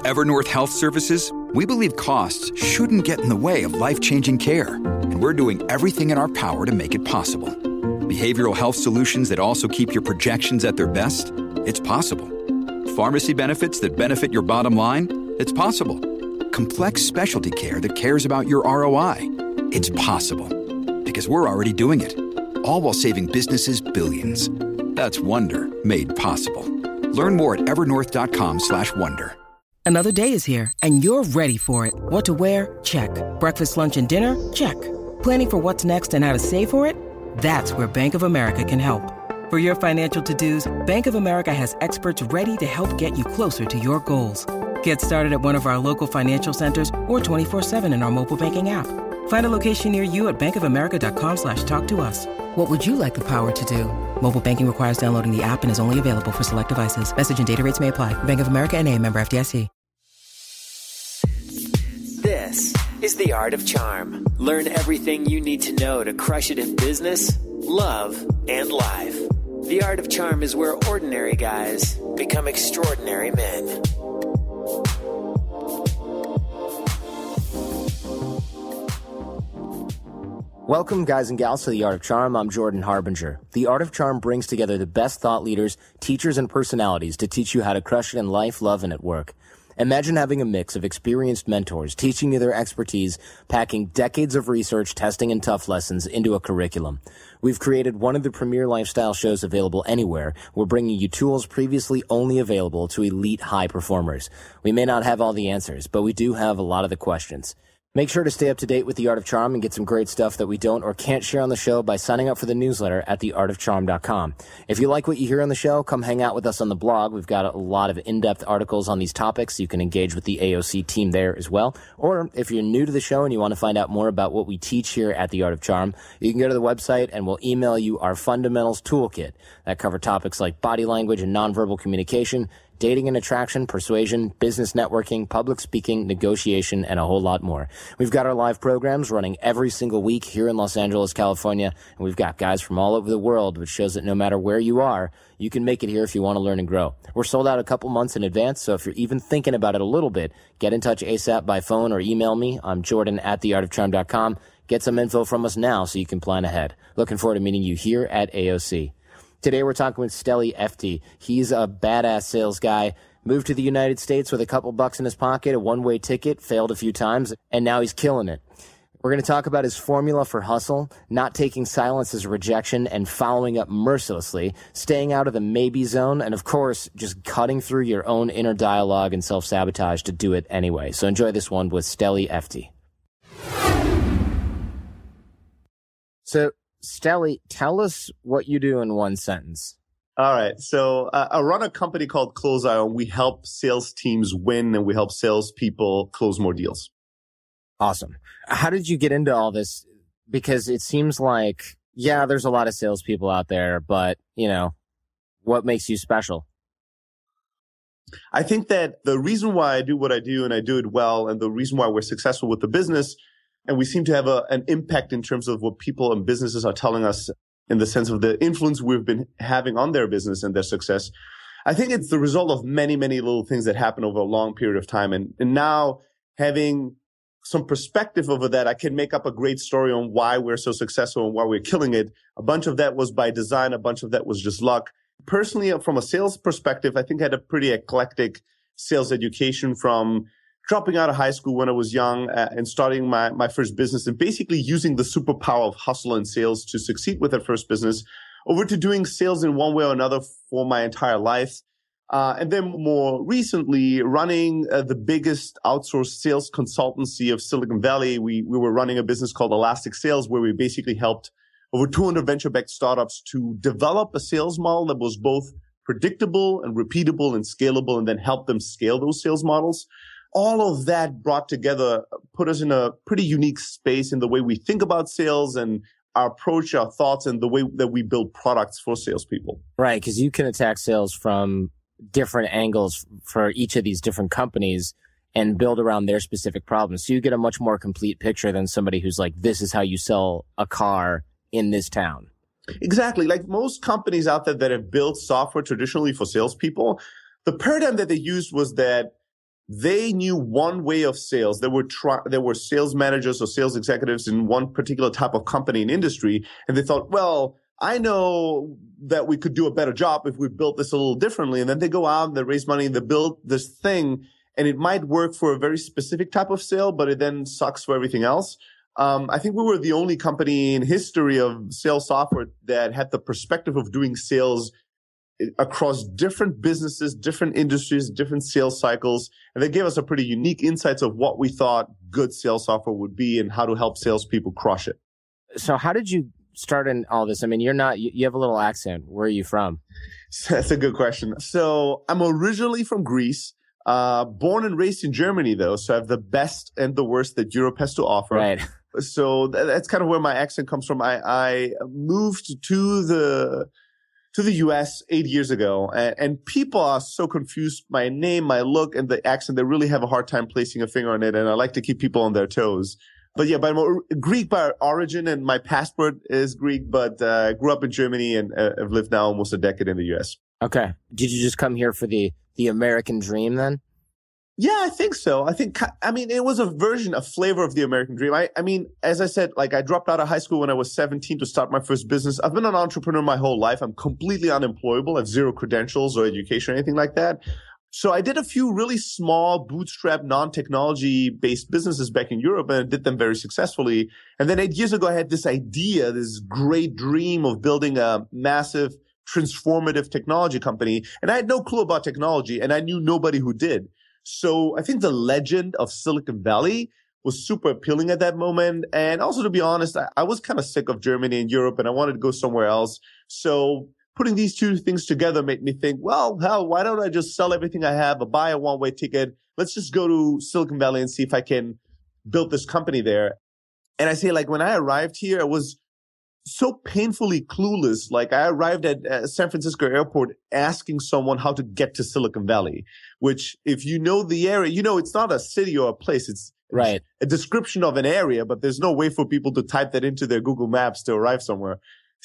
Evernorth Health Services, we believe costs shouldn't get in the way of life-changing care, and we're doing everything in our power to make it possible. Behavioral health solutions that also keep your projections at their best? It's possible. Pharmacy benefits that benefit your bottom line? It's possible. Complex specialty care that cares about your ROI? It's possible. Because we're already doing it. All while saving businesses billions. That's Wonder made possible. Learn more at evernorth.com/wonder. Another day is here, and you're ready for it. What to wear? Check. Breakfast, lunch, and dinner? Check. Planning for what's next and how to save for it? That's where Bank of America can help. For your financial to-dos, Bank of America has experts ready to help get you closer to your goals. Get started at one of our local financial centers or 24/7 in our mobile banking app. Find a location near you at bankofamerica.com/talktous. What would you like the power to do? Mobile banking requires downloading the app and is only available for select devices. Message and data rates may apply. Bank of America NA, member FDIC. This is The Art of Charm. Learn everything you need to know to crush it in business, love, and life. The Art of Charm is where ordinary guys become extraordinary men. Welcome, guys and gals, to The Art of Charm. I'm Jordan Harbinger. The Art of Charm brings together the best thought leaders, teachers, and personalities to teach you how to crush it in life, love, and at work. Imagine having a mix of experienced mentors teaching you their expertise, packing decades of research, testing, and tough lessons into a curriculum. We've created one of the premier lifestyle shows available anywhere. We're bringing you tools previously only available to elite high performers. We may not have all the answers, but we do have a lot of the questions. Make sure to stay up to date with The Art of Charm and get some great stuff that we don't or can't share on the show by signing up for the newsletter at theartofcharm.com. If you like what you hear on the show, come hang out with us on the blog. We've got a lot of in-depth articles on these topics. You can engage with the AOC team there as well. Or if you're new to the show and you want to find out more about what we teach here at The Art of Charm, you can go to the website and we'll email you our fundamentals toolkit that cover topics like body language and nonverbal communication, dating and attraction, persuasion, business networking, public speaking, negotiation, and a whole lot more. We've got our live programs running every single week here in Los Angeles, California, and we've got guys from all over the world, which shows that no matter where you are, you can make it here if you want to learn and grow. We're sold out a couple months in advance, so if you're even thinking about it a little bit, get in touch ASAP by phone or email me. I'm Jordan at theartofcharm.com. Get some info from us now so you can plan ahead. Looking forward to meeting you here at AOC. Today we're talking with Steli Efti. He's a badass sales guy, moved to the United States with a couple bucks in his pocket, a one-way ticket, failed a few times, and now he's killing it. We're going to talk about his formula for hustle, not taking silence as rejection, and following up mercilessly, staying out of the maybe zone, and of course, just cutting through your own inner dialogue and self-sabotage to do it anyway. So enjoy this one with Steli Efti. So, Steli, tell us what you do in one sentence. All right. So I run a company called Close.io, and we help sales teams win, and we help salespeople close more deals. Awesome. How did you get into all this? Because it seems like, yeah, there's a lot of salespeople out there, but, you know, what makes you special? I think that the reason why I do what I do and I do it well, and the reason why we're successful with the business, and we seem to have an impact in terms of what people and businesses are telling us in the sense of the influence we've been having on their business and their success. I think it's the result of many, many little things that happen over a long period of time. And now having some perspective over that, I can make up a great story on why we're so successful and why we're killing it. A bunch of that was by design. A bunch of that was just luck. Personally, from a sales perspective, I think I had a pretty eclectic sales education from dropping out of high school when I was young and starting my first business and basically using the superpower of hustle and sales to succeed with that first business, over to doing sales in one way or another for my entire life. And then more recently, running the biggest outsourced sales consultancy of Silicon Valley. We were running a business called Elastic Sales, where we basically helped over 200 venture-backed startups to develop a sales model that was both predictable and repeatable and scalable, and then help them scale those sales models. All of that brought together put us in a pretty unique space in the way we think about sales and our approach, our thoughts, and the way that we build products for salespeople. Right, because you can attack sales from different angles for each of these different companies and build around their specific problems. So you get a much more complete picture than somebody who's like, this is how you sell a car in this town. Exactly. Like most companies out there that have built software traditionally for salespeople, the paradigm that they used was that they knew one way of sales. There were sales managers or sales executives in one particular type of company and industry. And they thought, well, I know that we could do a better job if we built this a little differently. And then they go out and they raise money and they build this thing. And it might work for a very specific type of sale, but it then sucks for everything else. I think we were the only company in history of sales software that had the perspective of doing sales across different businesses, different industries, different sales cycles. And they gave us a pretty unique insights of what we thought good sales software would be and how to help salespeople crush it. So how did you start in all this? I mean, you have a little accent. Where are you from? That's a good question. So I'm originally from Greece, born and raised in Germany, though. So I have the best and the worst that Europe has to offer. Right. So that's kind of where my accent comes from. I moved to the US 8 years ago, and people are so confused. My name, my look, and the accent, they really have a hard time placing a finger on it. And I like to keep people on their toes. But yeah, I'm Greek by origin, and my passport is Greek, but I grew up in Germany and I've lived now almost a decade in the US. Okay. Did you just come here for the American dream then? Yeah, I think so. I mean, it was a flavor of the American dream. I mean, as I said, like I dropped out of high school when I was 17 to start my first business. I've been an entrepreneur my whole life. I'm completely unemployable. I have zero credentials or education or anything like that. So I did a few really small bootstrap non-technology based businesses back in Europe and I did them very successfully. And then 8 years ago, I had this idea, this great dream of building a massive transformative technology company. And I had no clue about technology and I knew nobody who did. So I think the legend of Silicon Valley was super appealing at that moment. And also, to be honest, I was kind of sick of Germany and Europe and I wanted to go somewhere else. So putting these two things together made me think, well, hell, why don't I just sell everything I have, buy a one-way ticket? Let's just go to Silicon Valley and see if I can build this company there. And I say, like, when I arrived here, I was so painfully clueless. Like I arrived at San Francisco airport asking someone how to get to Silicon Valley, which if you know the area, you know, it's not a city or a place. It's right. A description of an area, but there's no way for people to type that into their Google Maps to arrive somewhere.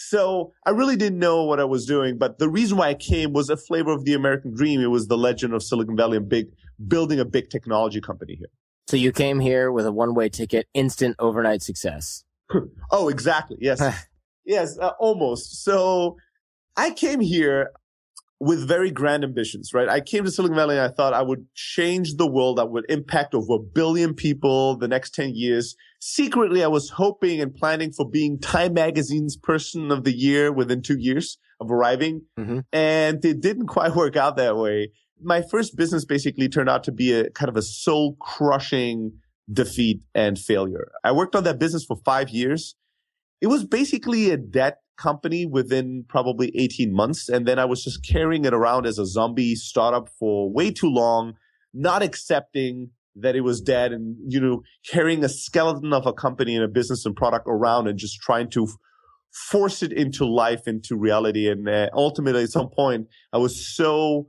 So I really didn't know what I was doing. But the reason why I came was a flavor of the American dream. It was the legend of Silicon Valley and building a big technology company here. So you came here with a one-way ticket, instant overnight success. Oh, exactly. Yes. Yes, almost. So I came here with very grand ambitions, right? I came to Silicon Valley and I thought I would change the world. I would impact over 1 billion people the next 10 years. Secretly, I was hoping and planning for being Time Magazine's Person of the Year within 2 years of arriving. Mm-hmm. And it didn't quite work out that way. My first business basically turned out to be a kind of a soul-crushing defeat and failure. I worked on that business for 5 years. It was basically a debt company within probably 18 months. And then I was just carrying it around as a zombie startup for way too long, not accepting that it was dead and, you know, carrying a skeleton of a company and a business and product around and just trying to force it into life, into reality. And ultimately, at some point, I was so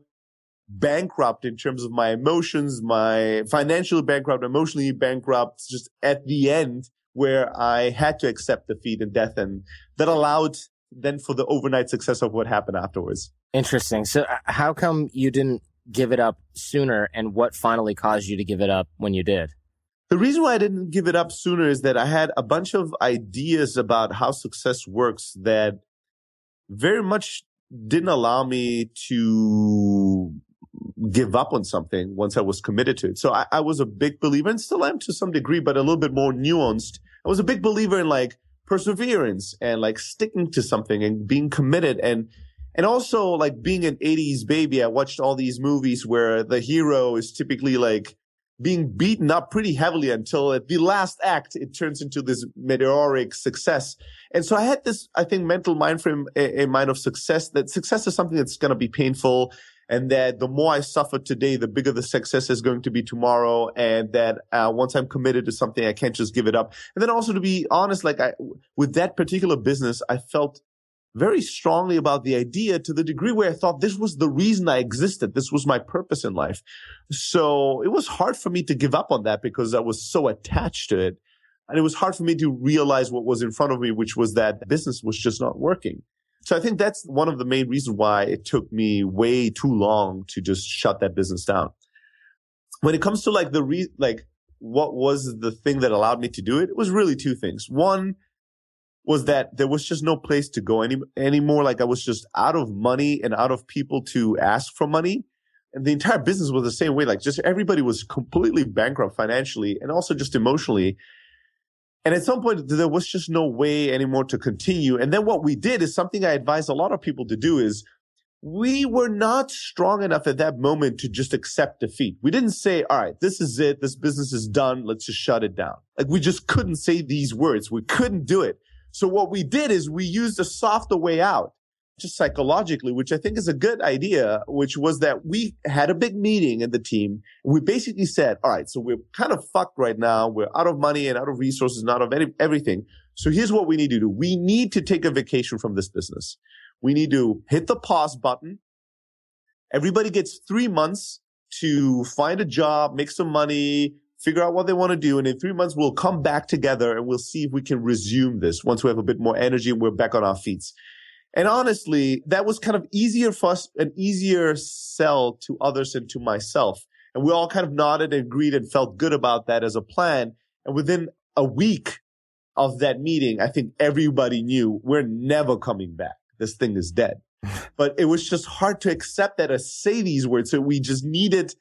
bankrupt in terms of my emotions, my financially bankrupt, emotionally bankrupt, just at the end, where I had to accept defeat and death. And that allowed then for the overnight success of what happened afterwards. Interesting. So how come you didn't give it up sooner, and what finally caused you to give it up when you did? The reason why I didn't give it up sooner is that I had a bunch of ideas about how success works that very much didn't allow me to give up on something once I was committed to it. So I was a big believer, and still am to some degree, but a little bit more nuanced. I was a big believer in like perseverance and like sticking to something and being committed, and also like being an 80s baby. I watched all these movies where the hero is typically like being beaten up pretty heavily until at the last act, it turns into this meteoric success. And so I had this, I think, mental mind frame in mind of success, that success is something that's going to be painful, and that the more I suffer today, the bigger the success is going to be tomorrow. And that once I'm committed to something, I can't just give it up. And then also, to be honest, like with that particular business, I felt very strongly about the idea to the degree where I thought this was the reason I existed. This was my purpose in life. So it was hard for me to give up on that because I was so attached to it. And it was hard for me to realize what was in front of me, which was that business was just not working. So I think that's one of the main reasons why it took me way too long to just shut that business down. when it comes to like what was the thing that allowed me to do it, it was really two things. One was that there was just no place to go anymore. Like I was just out of money and out of people to ask for money. And the entire business was the same way. Like just everybody was completely bankrupt financially and also just emotionally. And at some point, there was just no way anymore to continue. And then what we did is something I advise a lot of people to do is we were not strong enough at that moment to just accept defeat. We didn't say, all right, this is it. This business is done. Let's just shut it down. Like we just couldn't say these words. We couldn't do it. So what we did is we used a softer way out, just psychologically, which I think is a good idea, which was that we had a big meeting in the team. We basically said, all right, so we're kind of fucked right now. We're out of money and out of resources and out of everything. So here's what we need to do. We need to take a vacation from this business. We need to hit the pause button. Everybody gets 3 months to find a job, make some money, figure out what they want to do. And in 3 months, we'll come back together and we'll see if we can resume this once we have a bit more energy and we're back on our feet. And honestly, that was kind of easier for us, an easier sell to others and to myself. And we all kind of nodded and agreed and felt good about that as a plan. And within a week of that meeting, I think everybody knew we're never coming back. This thing is dead. But it was just hard to accept that or say these words. So we just needed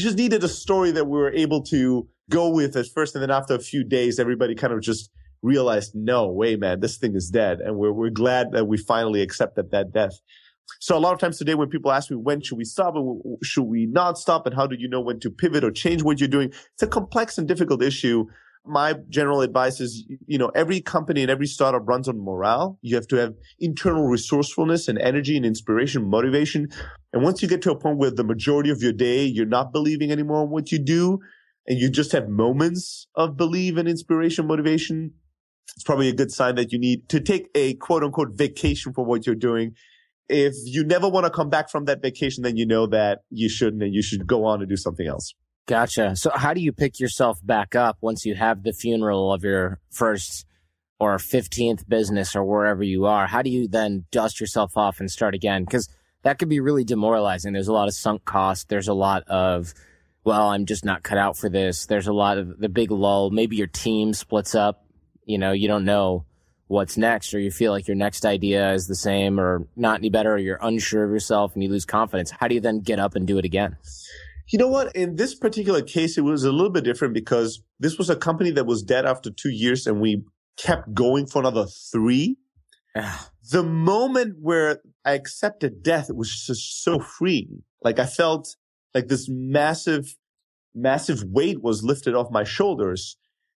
a story that we were able to go with at first. And then after a few days, everybody kind of just realized, no way, man, this thing is dead. And we're glad that we finally accepted that death. So a lot of times today when people ask me, when should we stop and should we not stop? And how do you know when to pivot or change what you're doing? It's a complex and difficult issue. My general advice is, every company and every startup runs on morale. You have to have internal resourcefulness and energy and inspiration, motivation. And once you get to a point where the majority of your day, you're not believing anymore in what you do, and you just have moments of belief and inspiration, motivation, it's probably a good sign that you need to take a quote unquote vacation for what you're doing. If you never want to come back from that vacation, then you know that you shouldn't, and you should go on and do something else. Gotcha. So how do you pick yourself back up once you have the funeral of your first or 15th business or wherever you are? How do you then dust yourself off and start again? Because that could be really demoralizing. There's a lot of sunk costs. There's a lot of, well, I'm just not cut out for this. There's a lot of the big lull. Maybe your team splits up. You don't know what's next, or you feel like your next idea is the same or not any better, or you're unsure of yourself and you lose confidence. How do you then get up and do it again? You know what? In this particular case, it was a little bit different because this was a company that was dead after 2 years and we kept going for another 3. The moment where I accepted death, it was just so freeing. Like I felt like this massive weight was lifted off my shoulders.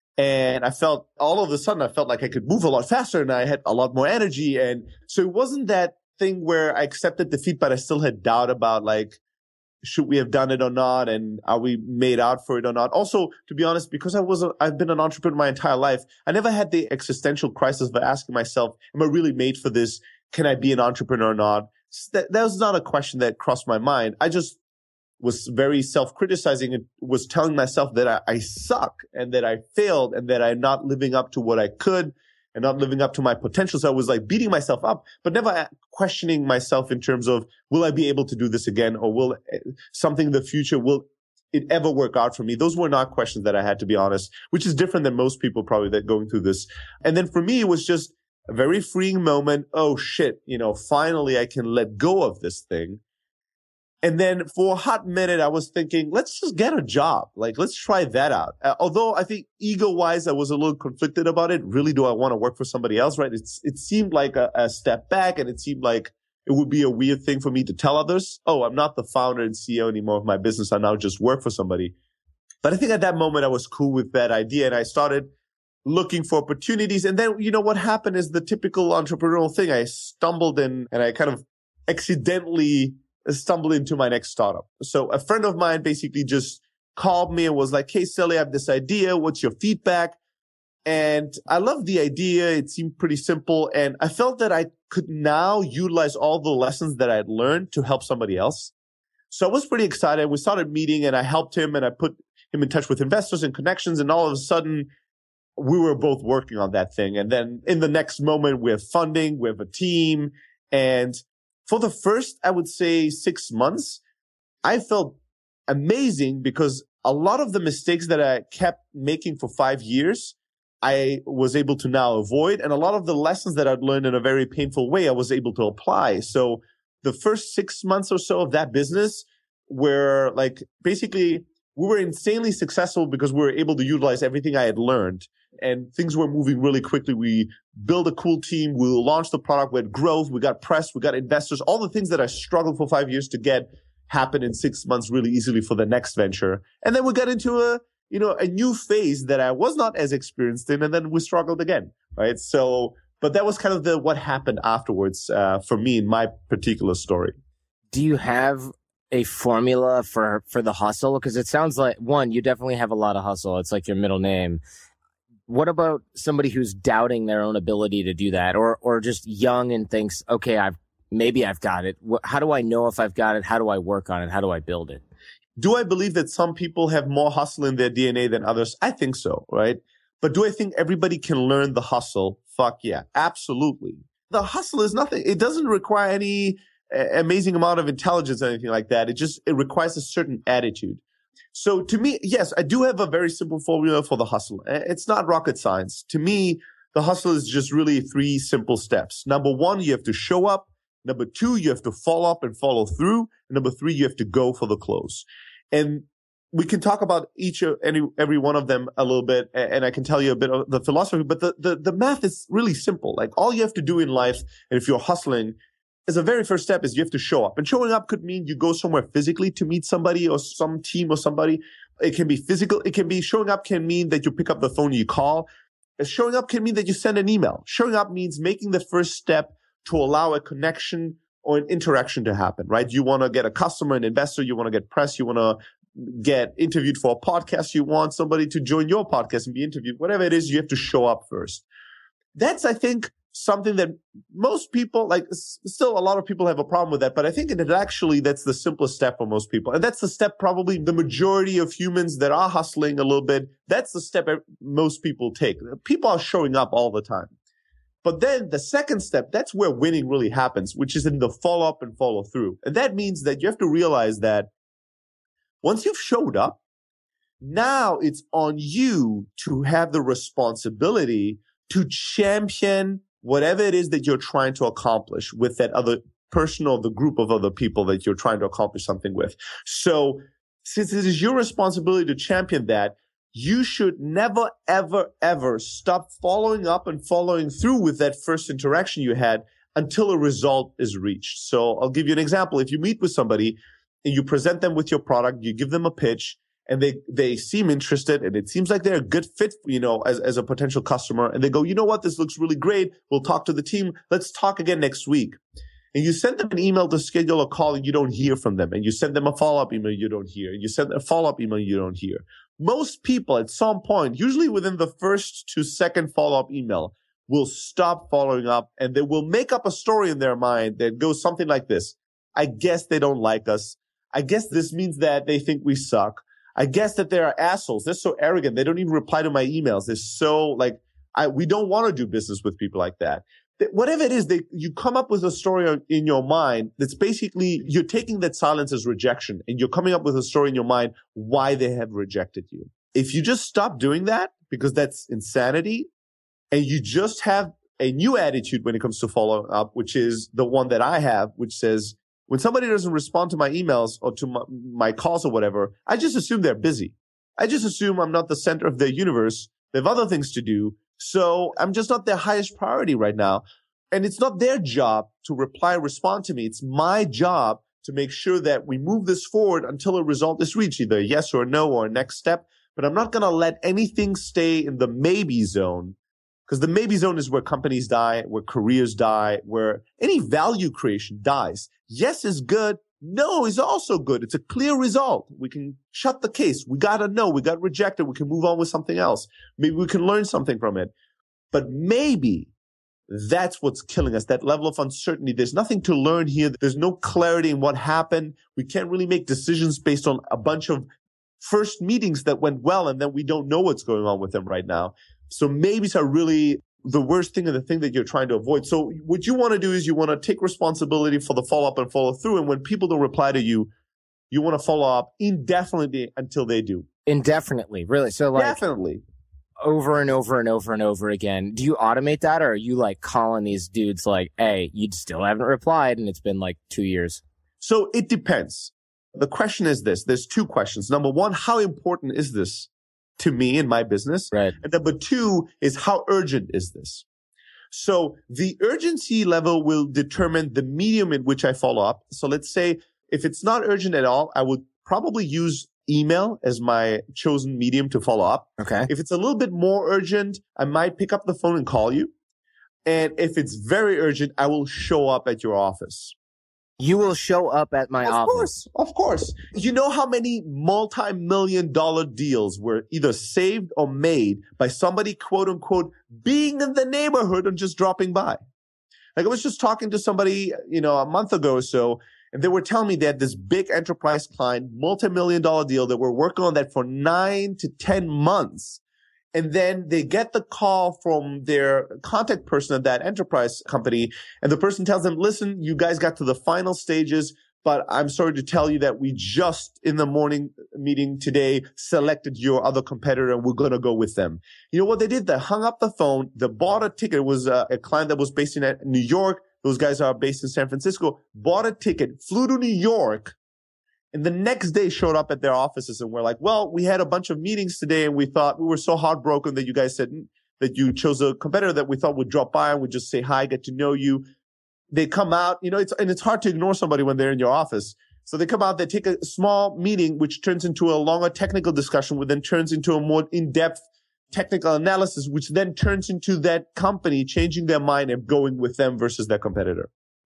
And I felt all of a sudden, I felt like I could move a lot faster and I had a lot more energy. And so it wasn't that thing where I accepted defeat, but I still had doubt about like, should we have done it or not? And are we made out for it or not? Also, to be honest, because I've been an entrepreneur my entire life, I never had the existential crisis of asking myself, am I really made for this? Can I be an entrepreneur or not? That was not a question that crossed my mind. I just was very self-criticizing and was telling myself that I suck and that I failed and that I'm not living up to what I could and not living up to my potential. So I was like beating myself up, but never questioning myself in terms of, will I be able to do this again? Or will something in the future, will it ever work out for me? Those were not questions that I had, to be honest, which is different than most people probably that going through this. And then for me, it was just a very freeing moment. Oh shit, finally I can let go of this thing. And then for a hot minute, I was thinking, let's just get a job. Like, let's try that out. Although I think ego-wise, I was a little conflicted about it. Really, do I want to work for somebody else, right? It seemed like a step back, and it seemed like it would be a weird thing for me to tell others, oh, I'm not the founder and CEO anymore of my business. I now just work for somebody. But I think at that moment, I was cool with that idea, and I started looking for opportunities. And then, what happened is the typical entrepreneurial thing. I stumbled in, and I kind of accidentally stumbled into my next startup. So a friend of mine basically just called me and was like, hey, Sully, I have this idea. What's your feedback? And I loved the idea. It seemed pretty simple. And I felt that I could now utilize all the lessons that I had learned to help somebody else. So I was pretty excited. We started meeting and I helped him and I put him in touch with investors and connections. And all of a sudden, we were both working on that thing. And then in the next moment, we have funding, we have a team. And for the first, I would say 6 months, I felt amazing because a lot of the mistakes that I kept making for 5 years, I was able to now avoid. And a lot of the lessons that I'd learned in a very painful way, I was able to apply. So the first 6 months or so of that business were like, basically, we were insanely successful because we were able to utilize everything I had learned, and things were moving really quickly. We built a cool team. We launched the product. We had growth. We got press. We got investors. All the things that I struggled for 5 years to get happened in 6 months really easily for the next venture. And then we got into a new phase that I was not as experienced in, and then we struggled again, right? So, but that was kind of what happened afterwards for me in my particular story. Do you have a formula for the hustle? Because it sounds like, one, you definitely have a lot of hustle. It's like your middle name. What about somebody who's doubting their own ability to do that, or just young and thinks, okay, maybe I've got it. How do I know if I've got it? How do I work on it? How do I build it? Do I believe that some people have more hustle in their DNA than others? I think so, right? But do I think everybody can learn the hustle? Fuck yeah, absolutely. The hustle is nothing. It doesn't require any amazing amount of intelligence or anything like that. It requires a certain attitude. So to me, yes, I do have a very simple formula for the hustle. It's not rocket science. To me, the hustle is just really 3 simple steps. Number 1, you have to show up. Number 2, you have to follow up and follow through. And number 3, you have to go for the close. And we can talk about every one of them a little bit, and I can tell you a bit of the philosophy, but the math is really simple. Like, all you have to do in life, and if you're hustling, is the very first step is you have to show up. And showing up could mean you go somewhere physically to meet somebody or some team or somebody. It can be physical. It can be showing up can mean that you pick up the phone and you call. Showing up can mean that you send an email. Showing up means making the first step to allow a connection or an interaction to happen, right? You want to get a customer, an investor, you want to get press, you want to get interviewed for a podcast, you want somebody to join your podcast and be interviewed, whatever it is, you have to show up first. That's, I think, something that most people, like, still a lot of people have a problem with that, but I think that's the simplest step for most people. And that's the step probably the majority of humans that are hustling a little bit, that's the step most people take. People are showing up all the time. But then the second step, that's where winning really happens, which is in the follow up and follow through. And that means that you have to realize that once you've showed up, now it's on you to have the responsibility to champion whatever it is that you're trying to accomplish with that other person or the group of other people that you're trying to accomplish something with. So since it is your responsibility to champion that, you should never, ever, ever stop following up and following through with that first interaction you had until a result is reached. So I'll give you an example. If you meet with somebody and you present them with your product, you give them a pitch, and they seem interested, and it seems like they're a good fit, as a potential customer. And they go, you know what? This looks really great. We'll talk to the team. Let's talk again next week. And you send them an email to schedule a call, and you don't hear from them. And you send them a follow-up email, you don't hear. You send a follow-up email, you don't hear. Most people at some point, usually within the first to second follow-up email, will stop following up, and they will make up a story in their mind that goes something like this. I guess they don't like us. I guess this means that they think we suck. I guess that they are assholes. They're so arrogant. They don't even reply to my emails. They're so we don't want to do business with people like that. Whatever it is, you come up with a story in your mind that's basically, you're taking that silence as rejection, and you're coming up with a story in your mind why they have rejected you. If you just stop doing that, because that's insanity, and you just have a new attitude when it comes to following up, which is the one that I have, which says, when somebody doesn't respond to my emails or to my calls or whatever, I just assume they're busy. I just assume I'm not the center of their universe. They have other things to do. So I'm just not their highest priority right now. And it's not their job to respond to me. It's my job to make sure that we move this forward until a result is reached, either a yes or a no or a next step. But I'm not going to let anything stay in the maybe zone, because the maybe zone is where companies die, where careers die, where any value creation dies. Yes is good. No is also good. It's a clear result. We can shut the case. We got a no. We got rejected. We can move on with something else. Maybe we can learn something from it. But maybe that's what's killing us, that level of uncertainty. There's nothing to learn here. There's no clarity in what happened. We can't really make decisions based on a bunch of first meetings that went well, and then we don't know what's going on with them right now. So maybes are really the worst thing and the thing that you're trying to avoid. So what you want to do is you want to take responsibility for the follow-up and follow through. And when people don't reply to you, you want to follow up indefinitely until they do. Indefinitely, really. So like Definitely. over and over and over and over again. Do you automate that, or are you like calling these dudes like, hey, you still haven't replied and it's been like 2 years? So it depends. The question is this. There's two questions. Number one, how important is this to me in my business? Right. And number two is how urgent is this? So the urgency level will determine the medium in which I follow up. So let's say if it's not urgent at all, I would probably use email as my chosen medium to follow up. Okay. If it's a little bit more urgent, I might pick up the phone and call you. And if it's very urgent, I will show up at your office. You will show up at my office. Of course. You know how many multi-million-dollar deals were either saved or made by somebody, quote unquote, being in the neighborhood and just dropping by? Like I was just talking to somebody, a month ago or so, and they were telling me they had this big enterprise client, multi-million-dollar deal that were working on that for 9 to 10 months. And then they get the call from their contact person at that enterprise company. And the person tells them, listen, you guys got to the final stages, but I'm sorry to tell you that we just in the morning meeting today selected your other competitor and we're going to go with them. You know what they did? They hung up the phone. They bought a ticket. It was a client that was based in New York. Those guys are based in San Francisco, bought a ticket, flew to New York, and the next day showed up at their offices and were like, well, we had a bunch of meetings today and we thought we were so heartbroken that you guys said that you chose a competitor that we thought would drop by and would just say hi, get to know you. They come out, it's hard to ignore somebody when they're in your office. So they come out, they take a small meeting, which turns into a longer technical discussion, which then turns into a more in-depth technical analysis, which then turns into that company changing their mind and going with them versus their competitor.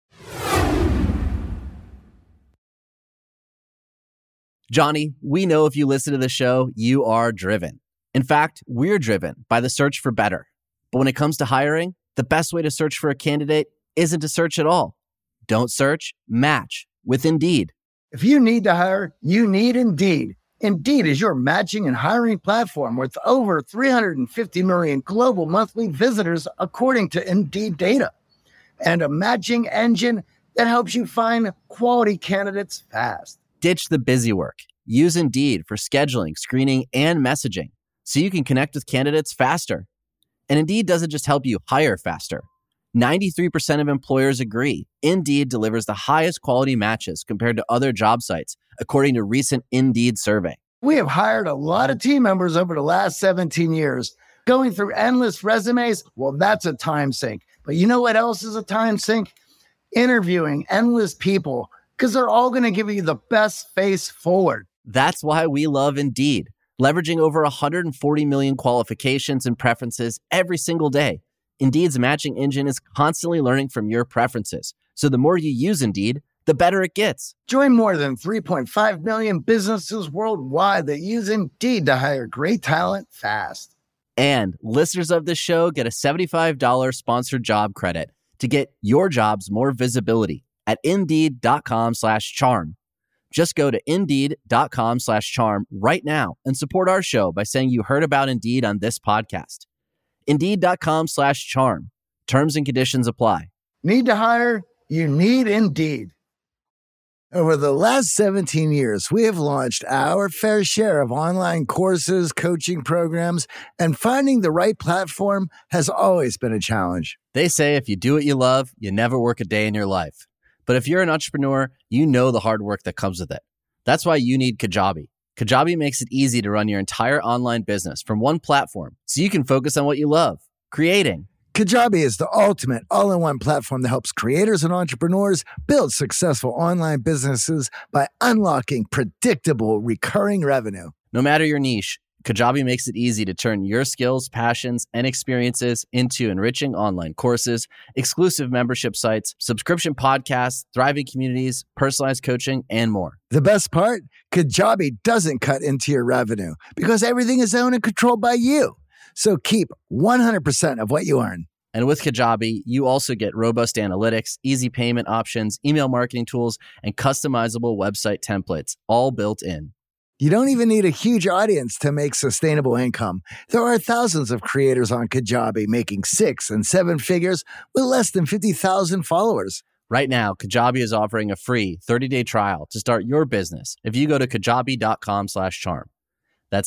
Johnny, we know if you listen to the show, you are driven. In fact, we're driven by the search for better. But when it comes to hiring, the best way to search for a candidate isn't to search at all. Don't search, match with Indeed. If you need to hire, you need Indeed. Indeed is your matching and hiring platform with over 350 million global monthly visitors, according to Indeed data, and a matching engine that helps you find quality candidates fast. Ditch the busy work. Use Indeed for scheduling, screening, and messaging so you can connect with candidates faster. And Indeed doesn't just help you hire faster. 93% of employers agree Indeed delivers the highest quality matches compared to other job sites, according to recent Indeed survey. We have hired a lot of team members over the last 17 years. Going through endless resumes, well, that's a time sink. But you know what else is a time sink? Interviewing endless people, because they're all going to give you the best face forward. That's why we love Indeed, leveraging over 140 million qualifications and preferences every single day. Indeed's matching engine is constantly learning from your preferences. So the more you use Indeed, the better it gets. Join more than 3.5 million businesses worldwide that use Indeed to hire great talent fast. And listeners of this show get a $75 sponsored job credit to get your jobs more visibility at Indeed.com/charm. Just go to Indeed.com/charm right now and support our show by saying you heard about Indeed on this podcast. Indeed.com/charm. Terms and conditions apply. Need to hire? You need Indeed. Over the last 17 years, we have launched our fair share of online courses, coaching programs, and finding the right platform has always been a challenge. They say if you do what you love, you never work a day in your life. But if you're an entrepreneur, you know the hard work that comes with it. That's why you need Kajabi. Kajabi makes it easy to run your entire online business from one platform so you can focus on what you love, creating. Kajabi is the ultimate all-in-one platform that helps creators and entrepreneurs build successful online businesses by unlocking predictable recurring revenue. No matter your niche, Kajabi makes it easy to turn your skills, passions, and experiences into enriching online courses, exclusive membership sites, subscription podcasts, thriving communities, personalized coaching, and more. The best part? Kajabi doesn't cut into your revenue because everything is owned and controlled by you. So keep 100% of what you earn. And with Kajabi, you also get robust analytics, easy payment options, email marketing tools, and customizable website templates, all built in. You don't even need a huge audience to make sustainable income. There are thousands of creators on Kajabi making 6 and 7 figures with less than 50,000 followers. Right now, Kajabi is offering a free 30-day trial to start your business if you go to kajabi.com/charm. That's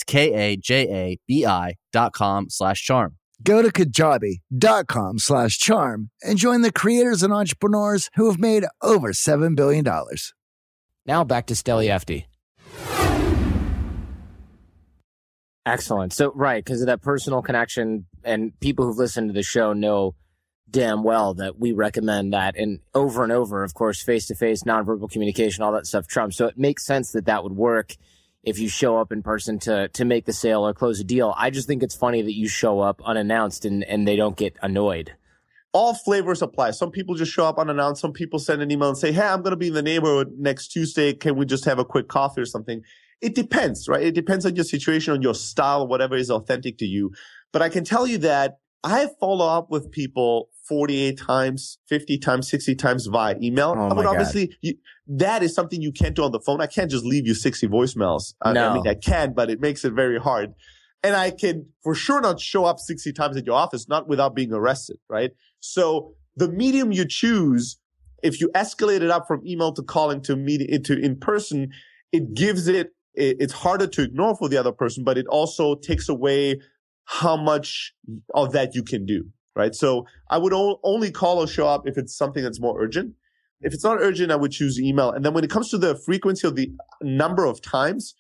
KAJABI.com/charm. Go to kajabi.com/charm and join the creators and entrepreneurs who have made over $7 billion. Now back to Steli FD. Excellent. So, right, because of that personal connection, and people who've listened to the show know damn well that we recommend that. And over, of course, face-to-face, nonverbal communication, all that stuff trumps. So it makes sense that that would work if you show up in person to make the sale or close a deal. I just think it's funny that you show up unannounced and they don't get annoyed. All flavors apply. Some people just show up unannounced. Some people send an email and say, hey, I'm going to be in the neighborhood next Tuesday. Can we just have a quick coffee or something? It depends, right? It depends on your situation, on your style, whatever is authentic to you. But I can tell you that I follow up with people 48 times, 50 times, 60 times via email. Oh, but obviously, that is something you can't do on the phone. I can't just leave you 60 voicemails. No. I mean, I can, but it makes it very hard. And I can for sure not show up 60 times at your office, not without being arrested, right? So the medium you choose, if you escalate it up from email to calling to meeting into in person, it gives it's harder to ignore for the other person, but it also takes away how much of that you can do, right? So I would only call or show up if it's something that's more urgent. If it's not urgent, I would choose email. And then when it comes to the frequency of the number of times,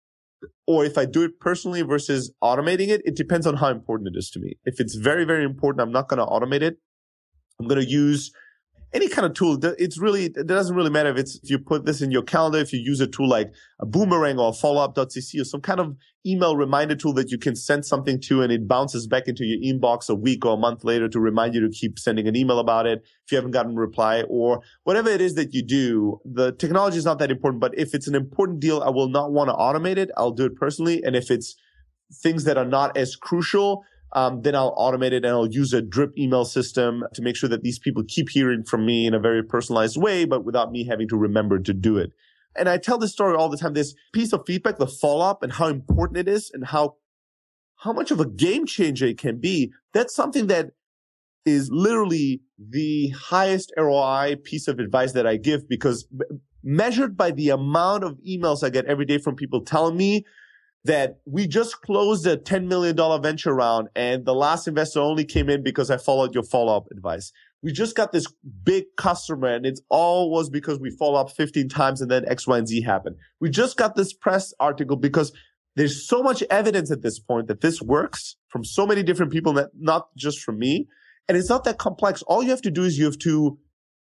or if I do it personally versus automating it, it depends on how important it is to me. If it's very, very important, I'm not going to automate it. I'm going to use any kind of tool. It doesn't really matter if you put this in your calendar, if you use a tool like a Boomerang or followup.cc or some kind of email reminder tool that you can send something to and it bounces back into your inbox a week or a month later to remind you to keep sending an email about it if you haven't gotten a reply, or whatever it is that you do. The technology is not that important, but if it's an important deal, I will not want to automate it. I'll do it personally. And if it's things that are not as crucial, then I'll automate it and I'll use a drip email system to make sure that these people keep hearing from me in a very personalized way, but without me having to remember to do it. And I tell this story all the time, this piece of feedback, the follow-up and how important it is and how much of a game changer it can be. That's something that is literally the highest ROI piece of advice that I give, because measured by the amount of emails I get every day from people telling me that we just closed a $10 million venture round and the last investor only came in because I followed your follow-up advice. We just got this big customer and it's all was because we follow up 15 times and then X, Y, and Z happened. We just got this press article because there's so much evidence at this point that this works from so many different people, that not just from me. And it's not that complex. All you have to do is you have to,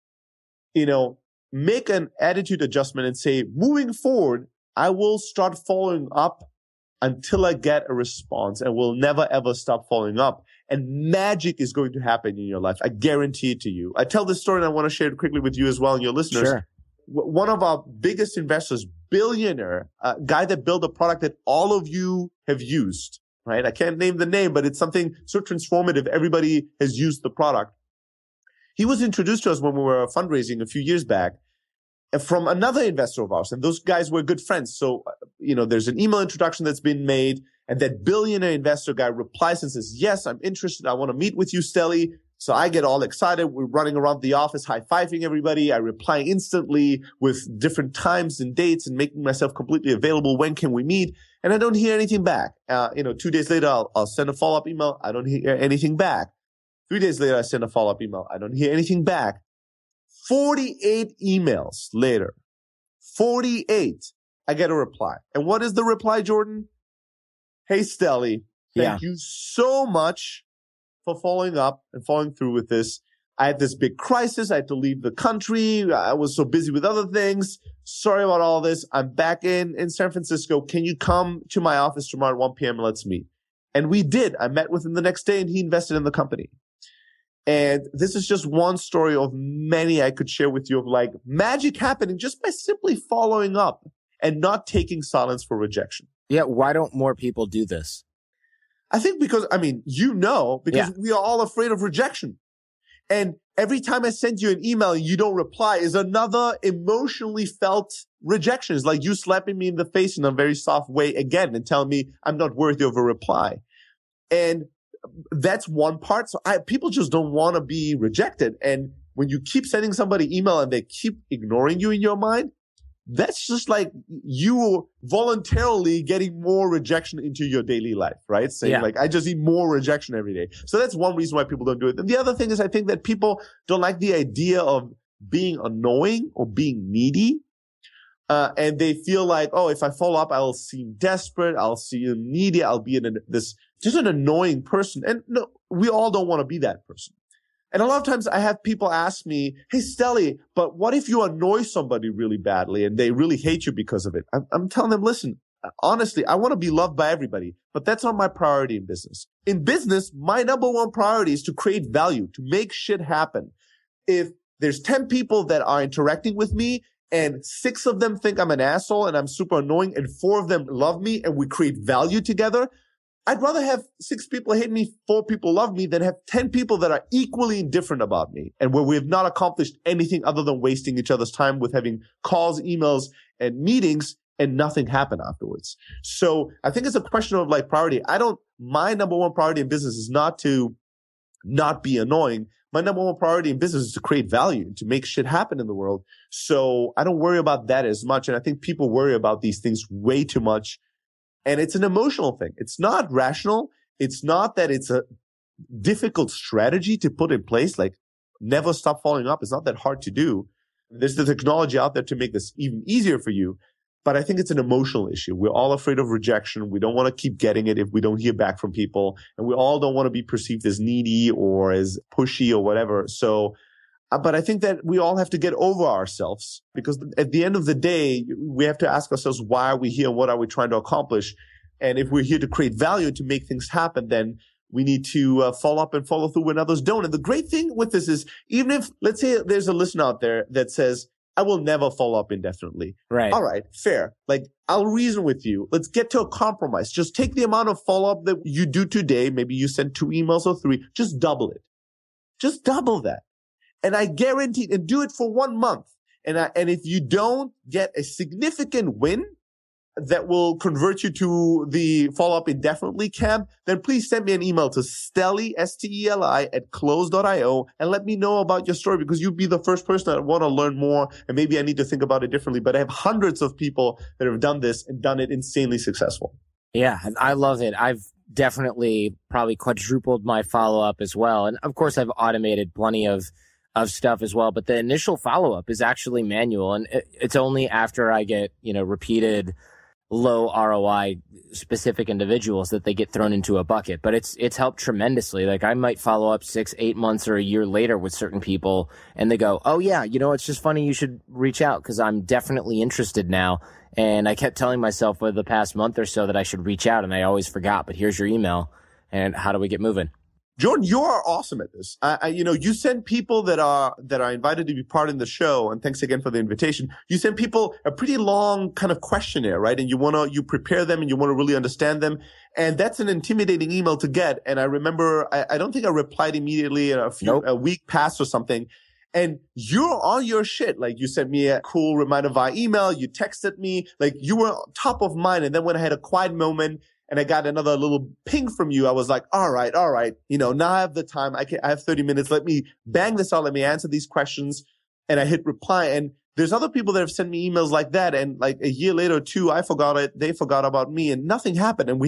make an attitude adjustment and say, moving forward, I will start following up until I get a response and will never, ever stop following up. And magic is going to happen in your life. I guarantee it to you. I tell this story and I want to share it quickly with you as well and your listeners. Sure. One of our biggest investors, billionaire, a guy that built a product that all of you have used, right? I can't name the name, but it's something so transformative. Everybody has used the product. He was introduced to us when we were fundraising a few years back from another investor of ours. And those guys were good friends. So, there's an email introduction that's been made. And that billionaire investor guy replies and says, yes, I'm interested. I want to meet with you, Steli. So I get all excited. We're running around the office, high-fiving everybody. I reply instantly with different times and dates and making myself completely available. When can we meet? And I don't hear anything back. 2 days later, I'll send a follow-up email. I don't hear anything back. 3 days later, I send a follow-up email. I don't hear anything back. 48 emails later, 48, I get a reply. And what is the reply, Jordan? Hey, Steli, thank you so much for following up and following through with this. I had this big crisis. I had to leave the country. I was so busy with other things. Sorry about all this. I'm back in San Francisco. Can you come to my office tomorrow at 1 p.m. and let's meet? And we did. I met with him the next day and he invested in the company. And this is just one story of many I could share with you of like magic happening just by simply following up and not taking silence for rejection. Yeah. Why don't more people do this? I think because we are all afraid of rejection. And every time I send you an email and you don't reply is another emotionally felt rejection. It's like you slapping me in the face in a very soft way again and telling me I'm not worthy of a reply. And that's one part. So people just don't want to be rejected. And when you keep sending somebody email and they keep ignoring you in your mind, that's just like you voluntarily getting more rejection into your daily life, right? Saying like, I just need more rejection every day. So that's one reason why people don't do it. And the other thing is I think that people don't like the idea of being annoying or being needy. And they feel like, oh, if I follow up, I'll seem desperate. I'll seem needy. I'll be just an annoying person. And no, we all don't want to be that person. And a lot of times I have people ask me, hey, Stelly, but what if you annoy somebody really badly and they really hate you because of it? I'm telling them, listen, honestly, I want to be loved by everybody, but that's not my priority in business. In business, my number one priority is to create value, to make shit happen. If there's 10 people that are interacting with me and 6 of them think I'm an asshole and I'm super annoying and 4 of them love me and we create value together, I'd rather have 6 people hate me, 4 people love me than have 10 people that are equally indifferent about me and where we have not accomplished anything other than wasting each other's time with having calls, emails, and meetings and nothing happen afterwards. So I think it's a question of like priority. My number one priority in business is not to not be annoying. My number one priority in business is to create value, to make shit happen in the world. So I don't worry about that as much. And I think people worry about these things way too much. And it's an emotional thing. It's not rational. It's not that it's a difficult strategy to put in place. Like never stop following up. It's not that hard to do. There's the technology out there to make this even easier for you. But I think it's an emotional issue. We're all afraid of rejection. We don't want to keep getting it if we don't hear back from people. And we all don't want to be perceived as needy or as pushy or whatever. So, but I think that we all have to get over ourselves because at the end of the day, we have to ask ourselves, why are we here? And what are we trying to accomplish? And if we're here to create value, to make things happen, then we need to follow up and follow through when others don't. And the great thing with this is even if, let's say there's a listener out there that says, I will never follow up indefinitely. Right. All right. Fair. Like I'll reason with you. Let's get to a compromise. Just take the amount of follow up that you do today. Maybe you send 2 emails or 3. Just double it. Just double that. And I guarantee, and do it for 1 month. And if you don't get a significant win that will convert you to the follow up indefinitely camp, then please send me an email to Stelly, Steli @close.io and let me know about your story because you'd be the first person that want to learn more. And maybe I need to think about it differently, but I have hundreds of people that have done this and done it insanely successful. Yeah, I love it. I've definitely probably quadrupled my follow up as well. And of course I've automated plenty of stuff as well, but the initial follow-up is actually manual. And it's only after I get, repeated low ROI specific individuals that they get thrown into a bucket. But it's helped tremendously. Like I might follow up 6, 8 months or a year later with certain people and they go, oh yeah, it's just funny. You should reach out because I'm definitely interested now. And I kept telling myself for the past month or so that I should reach out and I always forgot, but here's your email and how do we get moving? Jordan, you are awesome at this. You send people that are invited to be part in the show, and thanks again for the invitation. You send people a pretty long kind of questionnaire, right? And you prepare them and you want to really understand them. And that's an intimidating email to get. And I remember, I don't think I replied immediately a week passed or something. And you're on your shit. Like you sent me a cool reminder via email. You texted me, like you were top of mind. And then when I had a quiet moment, and I got another little ping from you, I was like, all right. Now I have the time. I have 30 minutes. Let me bang this out. Let me answer these questions. And I hit reply. And there's other people that have sent me emails like that. And like a year later or 2, I forgot it. They forgot about me and nothing happened. And we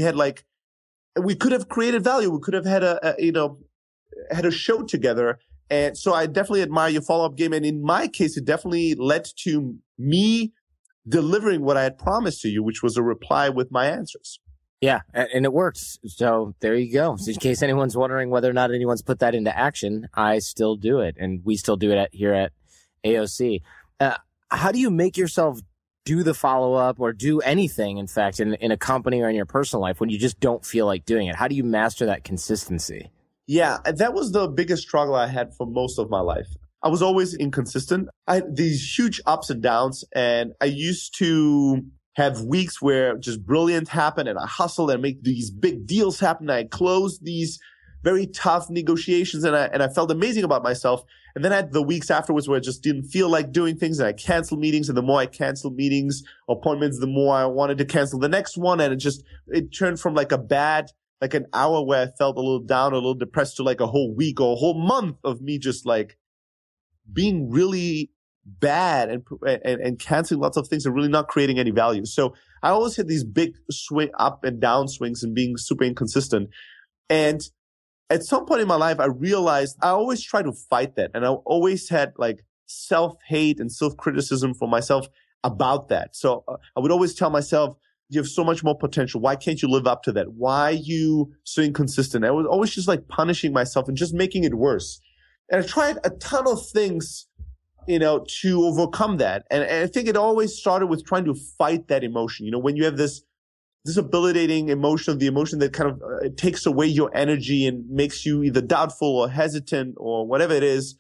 could have created value. We could have had had a show together. And so I definitely admire your follow-up game. And in my case, it definitely led to me delivering what I had promised to you, which was a reply with my answers. Yeah, and it works. So there you go. So in case anyone's wondering whether or not anyone's put that into action, I still do it. And we still do it here at AOC. How do you make yourself do the follow-up or do anything, in fact, in a company or in your personal life when you just don't feel like doing it? How do you master that consistency? Yeah, that was the biggest struggle I had for most of my life. I was always inconsistent. I had these huge ups and downs, and I used to have weeks where just brilliant happened and I hustled and make these big deals happen. I closed these very tough negotiations and I felt amazing about myself. And then I had the weeks afterwards where I just didn't feel like doing things and I canceled meetings. And the more I canceled meetings, appointments, the more I wanted to cancel the next one. And it turned from like an hour where I felt a little down, a little depressed to like a whole week or a whole month of me just like being really bad and canceling lots of things and really not creating any value. So I always had these big swing up and down swings and being super inconsistent. And at some point in my life, I realized I always try to fight that. And I always had like self-hate and self-criticism for myself about that. So I would always tell myself, you have so much more potential. Why can't you live up to that? Why are you so inconsistent? I was always just like punishing myself and just making it worse. And I tried a ton of things, to overcome that. And I think it always started with trying to fight that emotion. When you have this debilitating emotion, the emotion that kind of it takes away your energy and makes you either doubtful or hesitant or whatever it is,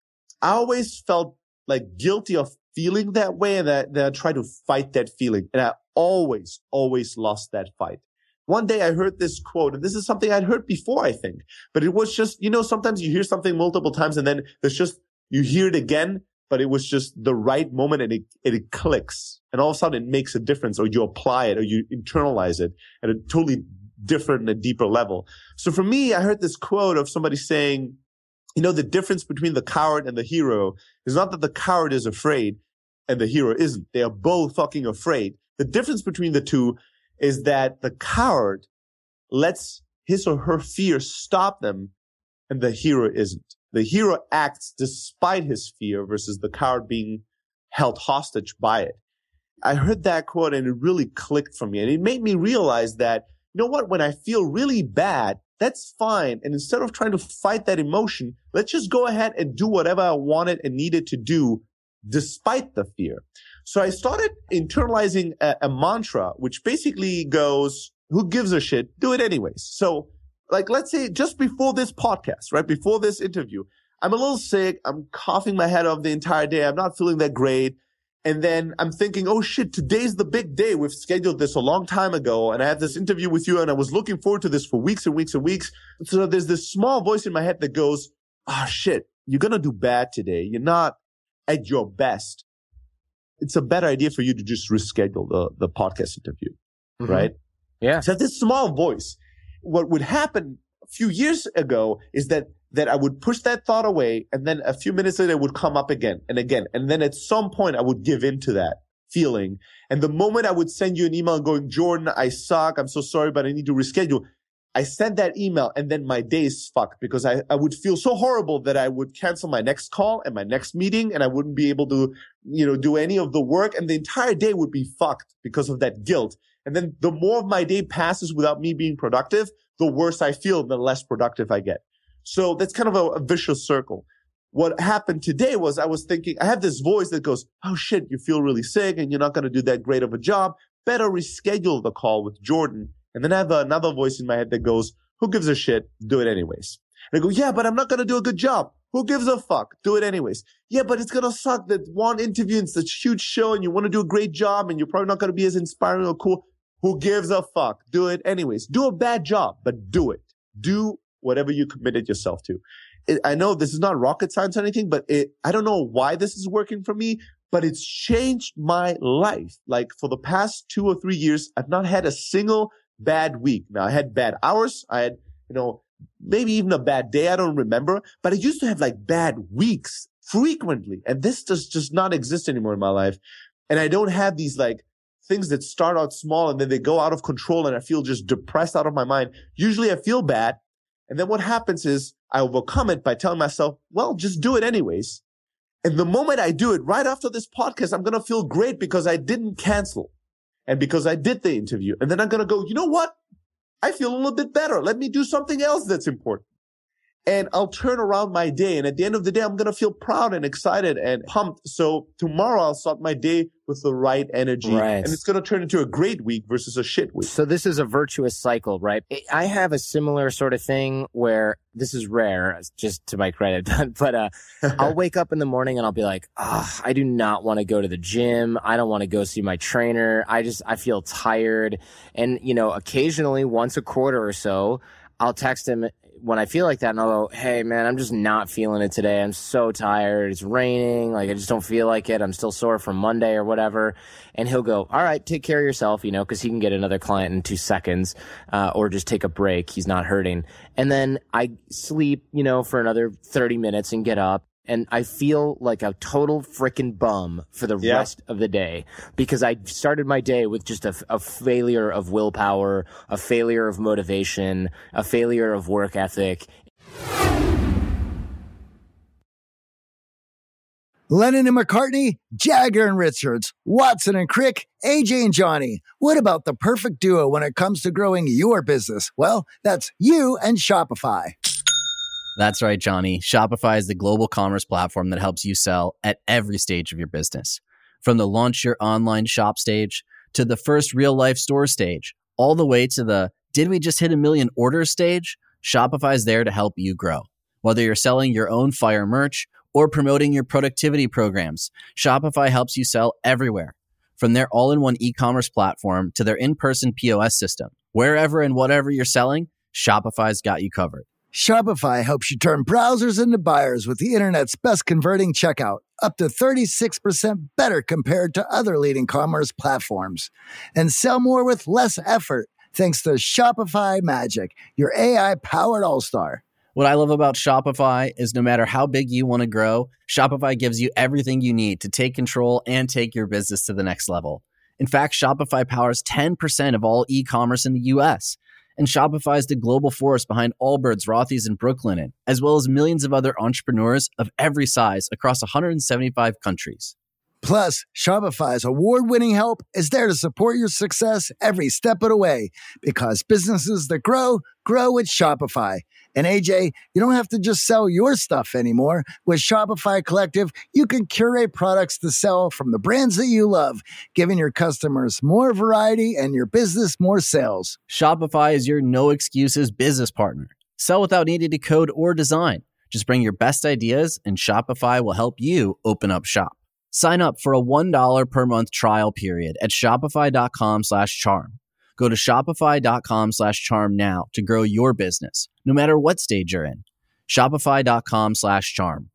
I always felt like guilty of feeling that way, and that I tried to fight that feeling. And I always lost that fight. One day I heard this quote, and this is something I'd heard before, I think, but it was just, sometimes you hear something multiple times and then you hear it again, but it was just the right moment and it clicks. And all of a sudden it makes a difference, or you apply it or you internalize it at a totally different and a deeper level. So for me, I heard this quote of somebody saying, the difference between the coward and the hero is not that the coward is afraid and the hero isn't. They are both fucking afraid. The difference between the two is that the coward lets his or her fear stop them and the hero isn't. The hero acts despite his fear versus the coward being held hostage by it. I heard that quote and it really clicked for me. And it made me realize that, when I feel really bad, that's fine. And instead of trying to fight that emotion, let's just go ahead and do whatever I wanted and needed to do despite the fear. So I started internalizing a mantra, which basically goes, who gives a shit? Do it anyways. So like, let's say just before this podcast, right? Before this interview, I'm a little sick. I'm coughing my head off the entire day. I'm not feeling that great. And then I'm thinking, oh shit, today's the big day. We've scheduled this a long time ago. And I had this interview with you and I was looking forward to this for weeks and weeks and weeks. So there's this small voice in my head that goes, oh shit, you're going to do bad today. You're not at your best. It's a better idea for you to just reschedule the podcast interview. Mm-hmm. Right? Yeah. So this small voice, what would happen a few years ago is that I would push that thought away, and then a few minutes later it would come up again and again. And then at some point I would give in to that feeling. And the moment I would send you an email going, Jordan, I suck. I'm so sorry, but I need to reschedule. I sent that email and then my day is fucked because I would feel so horrible that I would cancel my next call and my next meeting and I wouldn't be able to, do any of the work, and the entire day would be fucked because of that guilt. And then the more of my day passes without me being productive, the worse I feel, the less productive I get. So that's kind of a vicious circle. What happened today was I was thinking, I have this voice that goes, oh shit, you feel really sick and you're not going to do that great of a job. Better reschedule the call with Jordan. And then I have another voice in my head that goes, who gives a shit? Do it anyways. And I go, yeah, but I'm not going to do a good job. Who gives a fuck? Do it anyways. Yeah, but it's going to suck that one interview and it's a huge show and you want to do a great job and you're probably not going to be as inspiring or cool. Who gives a fuck? Do it anyways. Do a bad job, but do it. Do whatever you committed yourself to. I know this is not rocket science or anything, but I don't know why this is working for me, but it's changed my life. Like for the past 2 or 3 years, I've not had a single bad week. Now I had bad hours. I had, maybe even a bad day. I don't remember, but I used to have like bad weeks frequently. And this does just not exist anymore in my life. And I don't have these like things that start out small and then they go out of control and I feel just depressed out of my mind. Usually I feel bad. And then what happens is I overcome it by telling myself, well, just do it anyways. And the moment I do it right after this podcast, I'm going to feel great because I didn't cancel and because I did the interview. And then I'm going to go, you know what? I feel a little bit better. Let me do something else that's important. And I'll turn around my day. And at the end of the day, I'm going to feel proud and excited and pumped. So tomorrow I'll start my day with the right energy. Right. And it's going to turn into a great week versus a shit week. So this is a virtuous cycle, right? I have a similar sort of thing where this is rare, just to my credit, but I'll wake up in the morning and I'll be like, I do not want to go to the gym. I don't want to go see my trainer. I feel tired. And, occasionally once a quarter or so, I'll text him when I feel like that and I'll go, hey man, I'm just not feeling it today. I'm so tired. It's raining. Like I just don't feel like it. I'm still sore from Monday or whatever. And he'll go, all right, take care of yourself, cause he can get another client in 2 seconds, or just take a break. He's not hurting. And then I sleep, for another 30 minutes and get up. and I feel like a total freaking bum for the rest of the day because I started my day with just a failure of willpower, a failure of motivation, a failure of work ethic. Lennon and McCartney, Jagger and Richards, Watson and Crick, AJ and Johnny. What about the perfect duo when it comes to growing your business? Well, that's you and Shopify. That's right, Johnny. Shopify is the global commerce platform that helps you sell at every stage of your business. From the launch your online shop stage to the first real life store stage, all the way to the did we just hit 1 million orders stage? Shopify is there to help you grow. Whether you're selling your own fire merch or promoting your productivity programs, Shopify helps you sell everywhere. From their all-in-one e-commerce platform to their in-person POS system, wherever and whatever you're selling, Shopify's got you covered. Shopify helps you turn browsers into buyers with the internet's best converting checkout, up to 36% better compared to other leading commerce platforms. And sell more with less effort thanks to Shopify Magic, your AI-powered all-star. What I love about Shopify is no matter how big you want to grow, Shopify gives you everything you need to take control and take your business to the next level. In fact, Shopify powers 10% of all e-commerce in the U.S., and Shopify is the global force behind Allbirds, Rothy's, and Brooklinen, as well as millions of other entrepreneurs of every size across 175 countries. Plus, Shopify's award-winning help is there to support your success every step of the way, because businesses that grow, grow with Shopify. And AJ, you don't have to just sell your stuff anymore. With Shopify Collective, you can curate products to sell from the brands that you love, giving your customers more variety and your business more sales. Shopify is your no-excuses business partner. Sell without needing to code or design. Just bring your best ideas, and Shopify will help you open up shop. Sign up for a $1 per month trial period at shopify.com/charm. Go to shopify.com/charm now to grow your business, no matter what stage you're in. Shopify.com/charm.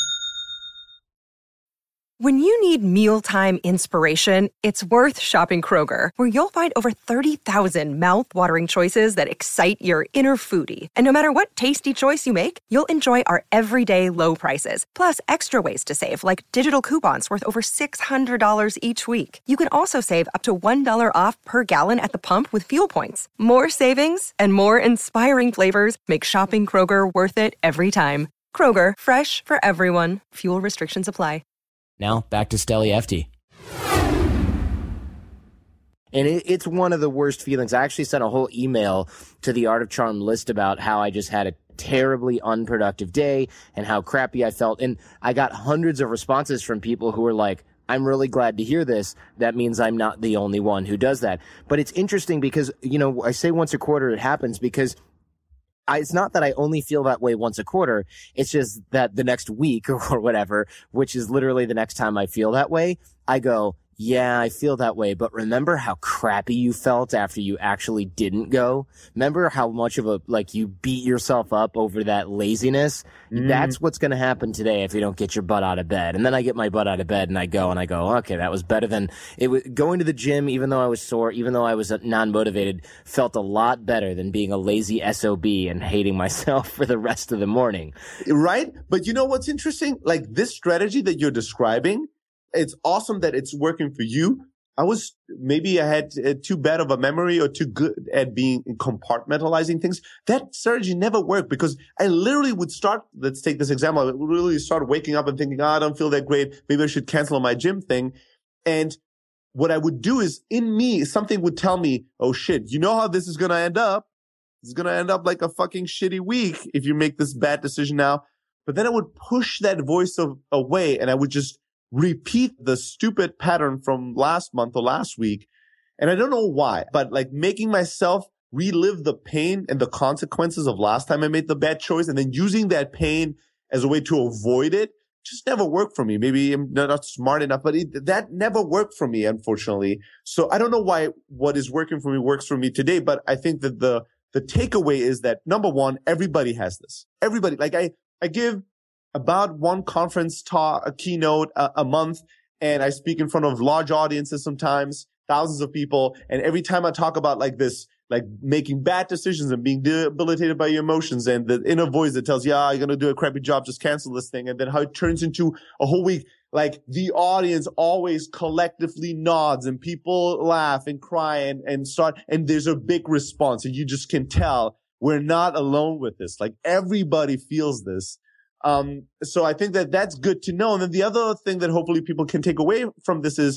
When you need mealtime inspiration, it's worth shopping Kroger, where you'll find over 30,000 mouth-watering choices that excite your inner foodie. And no matter what tasty choice you make, you'll enjoy our everyday low prices, plus extra ways to save, like digital coupons worth over $600 each week. You can also save up to $1 off per gallon at the pump with fuel points. More savings and more inspiring flavors make shopping Kroger worth it every time. Kroger, fresh for everyone. Fuel restrictions apply. Now, back to Steli Efti. And it's one of the worst feelings. I actually sent a whole email to the Art of Charm list about how I just had a terribly unproductive day and how crappy I felt. And I got hundreds of responses from people who were like, I'm really glad to hear this. That means I'm not the only one who does that. But it's interesting because, you know, I say once a quarter it happens because it's not that I only feel that way once a quarter. It's just that the next week or whatever, which is literally the next time I feel that way, I go, yeah, I feel that way. But remember how crappy you felt after you actually didn't go? Remember how much of you beat yourself up over that laziness? That's what's going to happen today if you don't get your butt out of bed. And then I get my butt out of bed and I go, okay, that was better than it was. Going to the gym, even though I was sore, even though I was non-motivated, felt a lot better than being a lazy SOB and hating myself for the rest of the morning. Right? But you know what's interesting? Like this strategy that you're describing, it's awesome that it's working for you. I had too bad of a memory or too good at compartmentalizing things. That strategy never worked because I literally would let's take this example. I would literally start waking up and thinking, I don't feel that great. Maybe I should cancel my gym thing. And what I would do is in me, something would tell me, oh shit, you know how this is going to end up? It's going to end up like a fucking shitty week if you make this bad decision now. But then I would push that voice away and I would just repeat the stupid pattern from last month or last week. And I don't know why, but like making myself relive the pain and the consequences of last time I made the bad choice and then using that pain as a way to avoid it just never worked for me. Maybe I'm not smart enough, but that never worked for me, unfortunately. So I don't know why what is working for me works for me today, but I think that the takeaway is that number one, everybody has this. Everybody, like I give about one conference talk, a keynote a month, and I speak in front of large audiences sometimes, thousands of people. And every time I talk about like this, like making bad decisions and being debilitated by your emotions, and the inner voice that tells you, you're going to do a crappy job, just cancel this thing. And then how it turns into a whole week. Like the audience always collectively nods and people laugh and cry and start, and there's a big response, and you just can tell we're not alone with this. Like everybody feels this. So I think that that's good to know. And then the other thing that hopefully people can take away from this is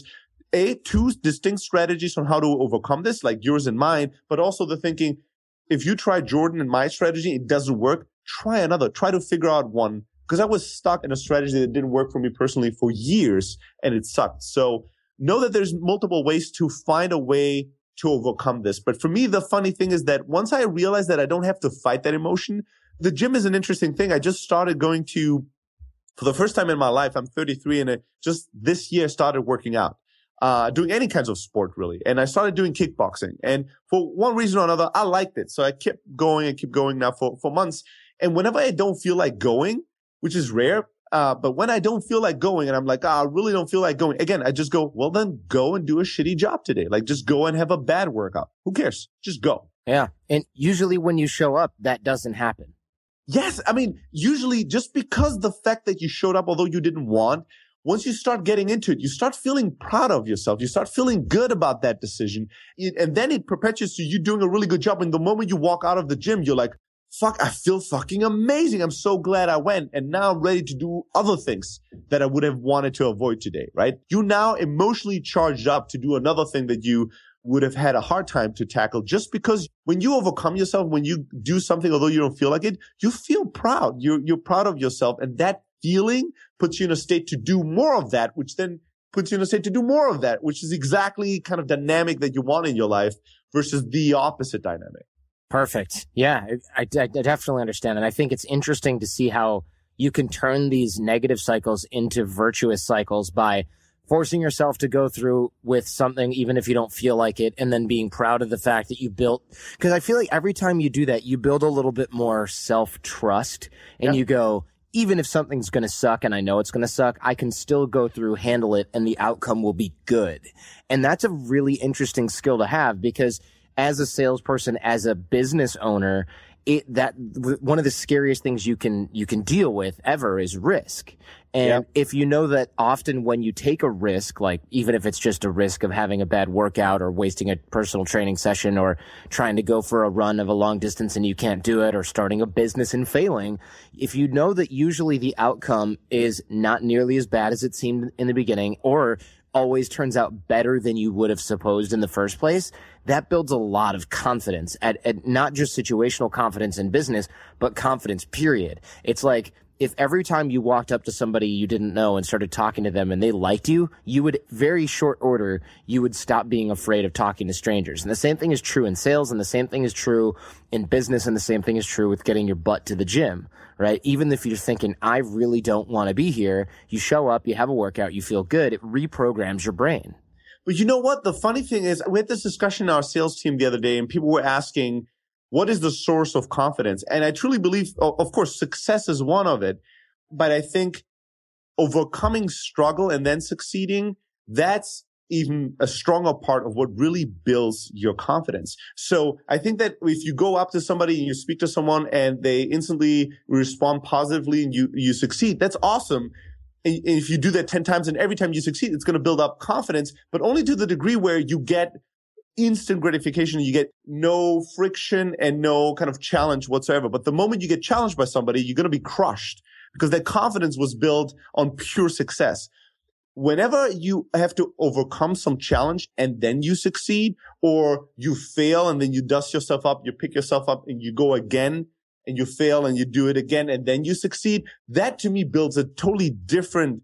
two distinct strategies on how to overcome this, like yours and mine, but also the thinking, if you try Jordan and my strategy, it doesn't work, try another, try to figure out one. Because I was stuck in a strategy that didn't work for me personally for years, and it sucked. So know that there's multiple ways to find a way to overcome this. But for me, the funny thing is that once I realized that I don't have to fight that emotion, the gym is an interesting thing. I just started going to, for the first time in my life, I'm 33, and just this year started working out, doing any kinds of sport really. And I started doing kickboxing. And for one reason or another, I liked it. So I kept going and keep going now for months. And whenever I don't feel like going, which is rare, but when I don't feel like going and I'm like, I really don't feel like going, again, I just go, well, then go and do a shitty job today. Like just go and have a bad workout. Who cares? Just go. Yeah. And usually when you show up, that doesn't happen. Yes. I mean, usually just because the fact that you showed up, although you didn't want, once you start getting into it, you start feeling proud of yourself. You start feeling good about that decision. And then it perpetuates to you doing a really good job. And the moment you walk out of the gym, you're like, fuck, I feel fucking amazing. I'm so glad I went. And now I'm ready to do other things that I would have wanted to avoid today, right? You're now emotionally charged up to do another thing that you would have had a hard time to tackle, just because when you overcome yourself, when you do something, although you don't feel like it, you feel proud. You're proud of yourself. And that feeling puts you in a state to do more of that, which then puts you in a state to do more of that, which is exactly kind of dynamic that you want in your life versus the opposite dynamic. Perfect. Yeah, I definitely understand. And I think it's interesting to see how you can turn these negative cycles into virtuous cycles by forcing yourself to go through with something, even if you don't feel like it, and then being proud of the fact that you built. Because I feel like every time you do that, you build a little bit more self-trust, and you go, even if something's going to suck and I know it's going to suck, I can still go through, handle it, and the outcome will be good. And that's a really interesting skill to have, because as a salesperson, as a business owner, one of the scariest things you can deal with ever is risk. And if you know that often when you take a risk, like even if it's just a risk of having a bad workout or wasting a personal training session or trying to go for a run of a long distance and you can't do it, or starting a business and failing, if you know that usually the outcome is not nearly as bad as it seemed in the beginning, or always turns out better than you would have supposed in the first place, that builds a lot of confidence, at not just situational confidence in business, but confidence, period. It's like, if every time you walked up to somebody you didn't know and started talking to them and they liked you, you would, very short order, you would stop being afraid of talking to strangers. And the same thing is true in sales, and the same thing is true in business, and the same thing is true with getting your butt to the gym, right? Even if you're thinking, I really don't want to be here, you show up, you have a workout, you feel good, it reprograms your brain. But you know what? The funny thing is, we had this discussion in our sales team the other day, and people were asking, what is the source of confidence? And I truly believe, of course, success is one of it. But I think overcoming struggle and then succeeding, that's even a stronger part of what really builds your confidence. So I think that if you go up to somebody and you speak to someone and they instantly respond positively and you succeed, that's awesome. And if you do that 10 times and every time you succeed, it's going to build up confidence, but only to the degree where you get instant gratification, you get no friction and no kind of challenge whatsoever. But the moment you get challenged by somebody, you're going to be crushed, because that confidence was built on pure success. Whenever you have to overcome some challenge and then you succeed, or you fail and then you dust yourself up, you pick yourself up and you go again, and you fail and you do it again and then you succeed, that to me builds a totally different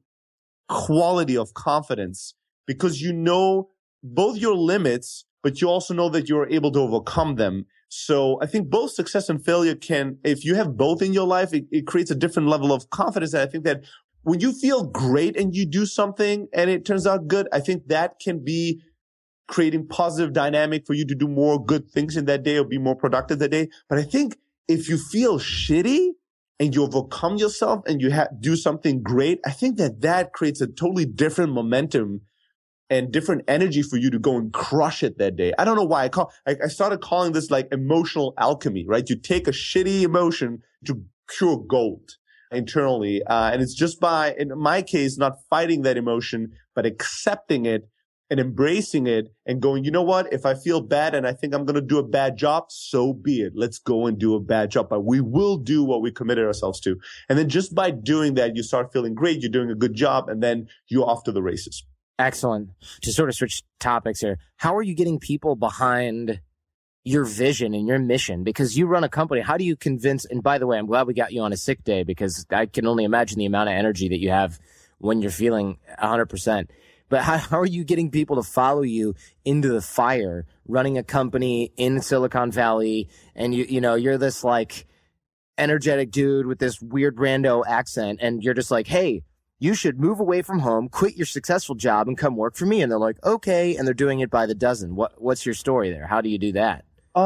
quality of confidence, because you know both your limits, but you also know that you're able to overcome them. So I think both success and failure can, if you have both in your life, it creates a different level of confidence. And I think that when you feel great and you do something and it turns out good, I think that can be creating positive dynamic for you to do more good things in that day or be more productive that day. But I think if you feel shitty and you overcome yourself and you do something great, I think that creates a totally different momentum. and different energy for you to go and crush it that day. I don't know why I started calling this like emotional alchemy, right? You take a shitty emotion to pure gold internally. And it's just by, in my case, not fighting that emotion, but accepting it and embracing it and going, you know what? If I feel bad and I think I'm going to do a bad job, so be it. Let's go and do a bad job. But we will do what we committed ourselves to. And then just by doing that, you start feeling great. You're doing a good job. And then you're off to the races. Excellent. To sort of switch topics here, how are you getting people behind your vision and your mission? Because you run a company. How do you convince? And by the way, I'm glad we got you on a sick day, because I can only imagine the amount of energy that you have when you're feeling 100%. But how are you getting people to follow you into the fire, running a company in Silicon Valley, and you're this like energetic dude with this weird rando accent, and you're just like, hey, you should move away from home, quit your successful job, and come work for me. And they're like, okay, and they're doing it by the dozen. What's your story there? How do you do that?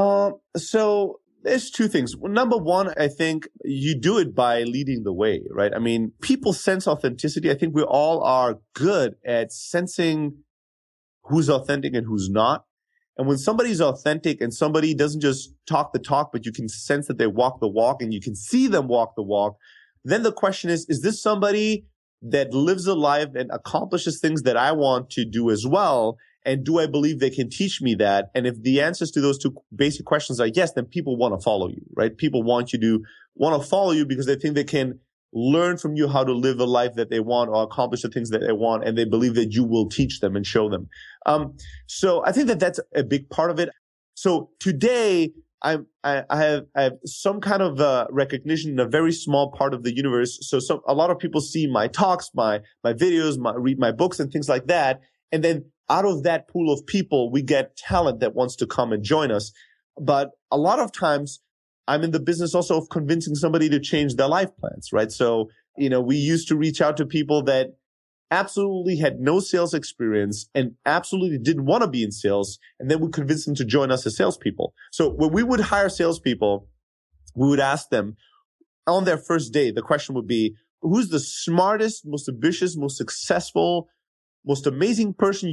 So there's two things. Well, number one, I think you do it by leading the way, right? I mean, people sense authenticity. I think we all are good at sensing who's authentic and who's not. And when somebody's authentic and somebody doesn't just talk the talk, but you can sense that they walk the walk and you can see them walk the walk, then the question is this somebody that lives a life and accomplishes things that I want to do as well? And do I believe they can teach me that? And if the answers to those two basic questions are yes, then people want to follow you, right? People want to follow you because they think they can learn from you how to live a life that they want or accomplish the things that they want. And they believe that you will teach them and show them. So I think that that's a big part of it. So today I have some kind of recognition in a very small part of the universe. So a lot of people see my talks, my videos, read my books and things like that. And then out of that pool of people, we get talent that wants to come and join us. But a lot of times I'm in the business also of convincing somebody to change their life plans, right? So, we used to reach out to people that absolutely had no sales experience and absolutely didn't want to be in sales. And then we convince them to join us as salespeople. So when we would hire salespeople, we would ask them on their first day, the question would be, who's the smartest, most ambitious, most successful, most amazing person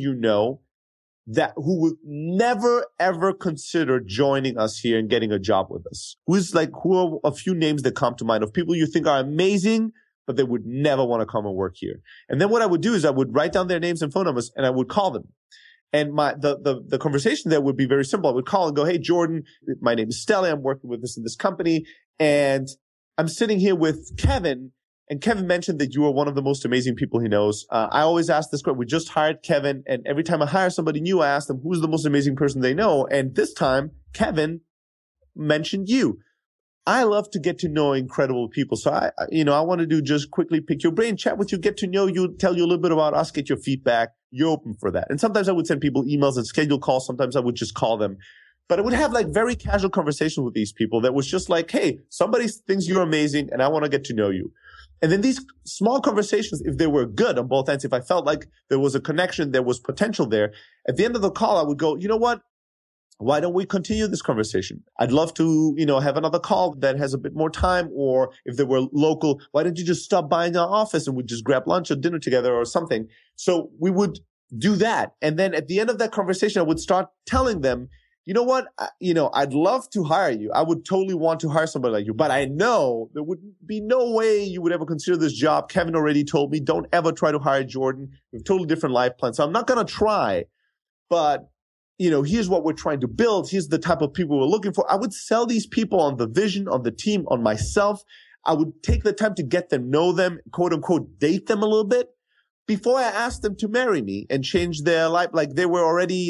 who would never ever consider joining us here and getting a job with us? Who are a few names that come to mind of people you think are amazing, but they would never want to come and work here? And then what I would do is I would write down their names and phone numbers and I would call them. And the conversation there would be very simple. I would call and go, hey, Jordan, my name is Stella. I'm working with this in this company. And I'm sitting here with Kevin. And Kevin mentioned that you are one of the most amazing people he knows. I always ask this question. We just hired Kevin. And every time I hire somebody new, I ask them, who's the most amazing person they know? And this time, Kevin mentioned you. I love to get to know incredible people. So I wanted to just quickly pick your brain, chat with you, get to know you, tell you a little bit about us, get your feedback. You're open for that. And sometimes I would send people emails and schedule calls. Sometimes I would just call them. But I would have like very casual conversations with these people that was just like, hey, somebody thinks you're amazing and I want to get to know you. And then these small conversations, if they were good on both ends, if I felt like there was a connection, there was potential there, at the end of the call, I would go, you know what? Why don't we continue this conversation? I'd love to, have another call that has a bit more time. Or if they were local, why don't you just stop by in our office and we'd just grab lunch or dinner together or something? So we would do that. And then at the end of that conversation, I would start telling them, you know what? I'd love to hire you. I would totally want to hire somebody like you, but I know there would be no way you would ever consider this job. Kevin already told me, don't ever try to hire Jordan. We have totally different life plans. So I'm not going to try, but here's what we're trying to build. Here's the type of people we're looking for. I would sell these people on the vision, on the team, on myself. I would take the time to get them, know them, quote unquote, date them a little bit before I asked them to marry me and change their life. Like they were already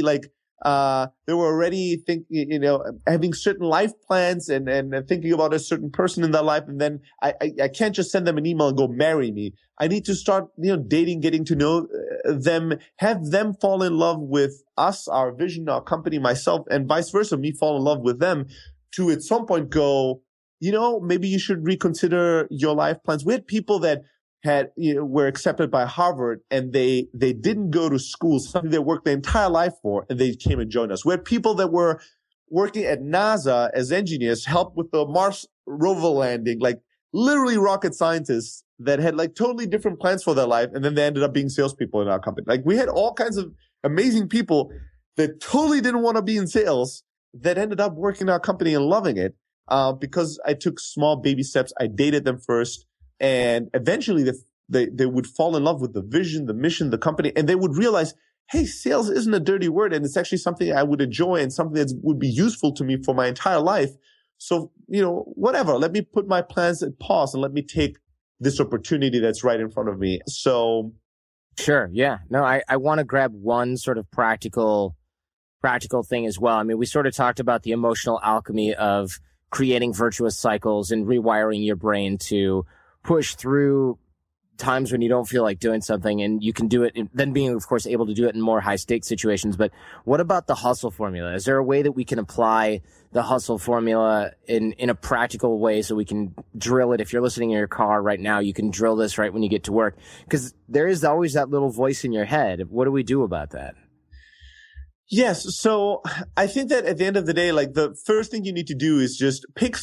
having certain life plans and thinking about a certain person in their life. And then I can't just send them an email and go marry me. I need to start, dating, getting to know them, have them fall in love with us, our vision, our company, myself, and vice versa, me fall in love with them to at some point go, maybe you should reconsider your life plans. We had people that were accepted by Harvard and they didn't go to school, something they worked their entire life for, and they came and joined us. We had people that were working at NASA as engineers, helped with the Mars rover landing, like literally rocket scientists that had like totally different plans for their life. And then they ended up being salespeople in our company. Like we had all kinds of amazing people that totally didn't want to be in sales that ended up working in our company and loving it because I took small baby steps. I dated them first, and eventually they would fall in love with the vision, the mission, the company, and they would realize, hey, sales isn't a dirty word, and it's actually something I would enjoy and something that would be useful to me for my entire life. So, whatever, let me put my plans at pause and let me take this opportunity that's right in front of me. So. Sure. Yeah. No, I want to grab one sort of practical thing as well. I mean, we sort of talked about the emotional alchemy of creating virtuous cycles and rewiring your brain to push through times when you don't feel like doing something, and you can do it, and then being, of course, able to do it in more high-stakes situations. But what about the hustle formula? Is there a way that we can apply the hustle formula in a practical way so we can drill it? If you're listening in your car right now, you can drill this right when you get to work, because there is always that little voice in your head. What do we do about that? Yes. So I think that at the end of the day, like, the first thing you need to do is just pick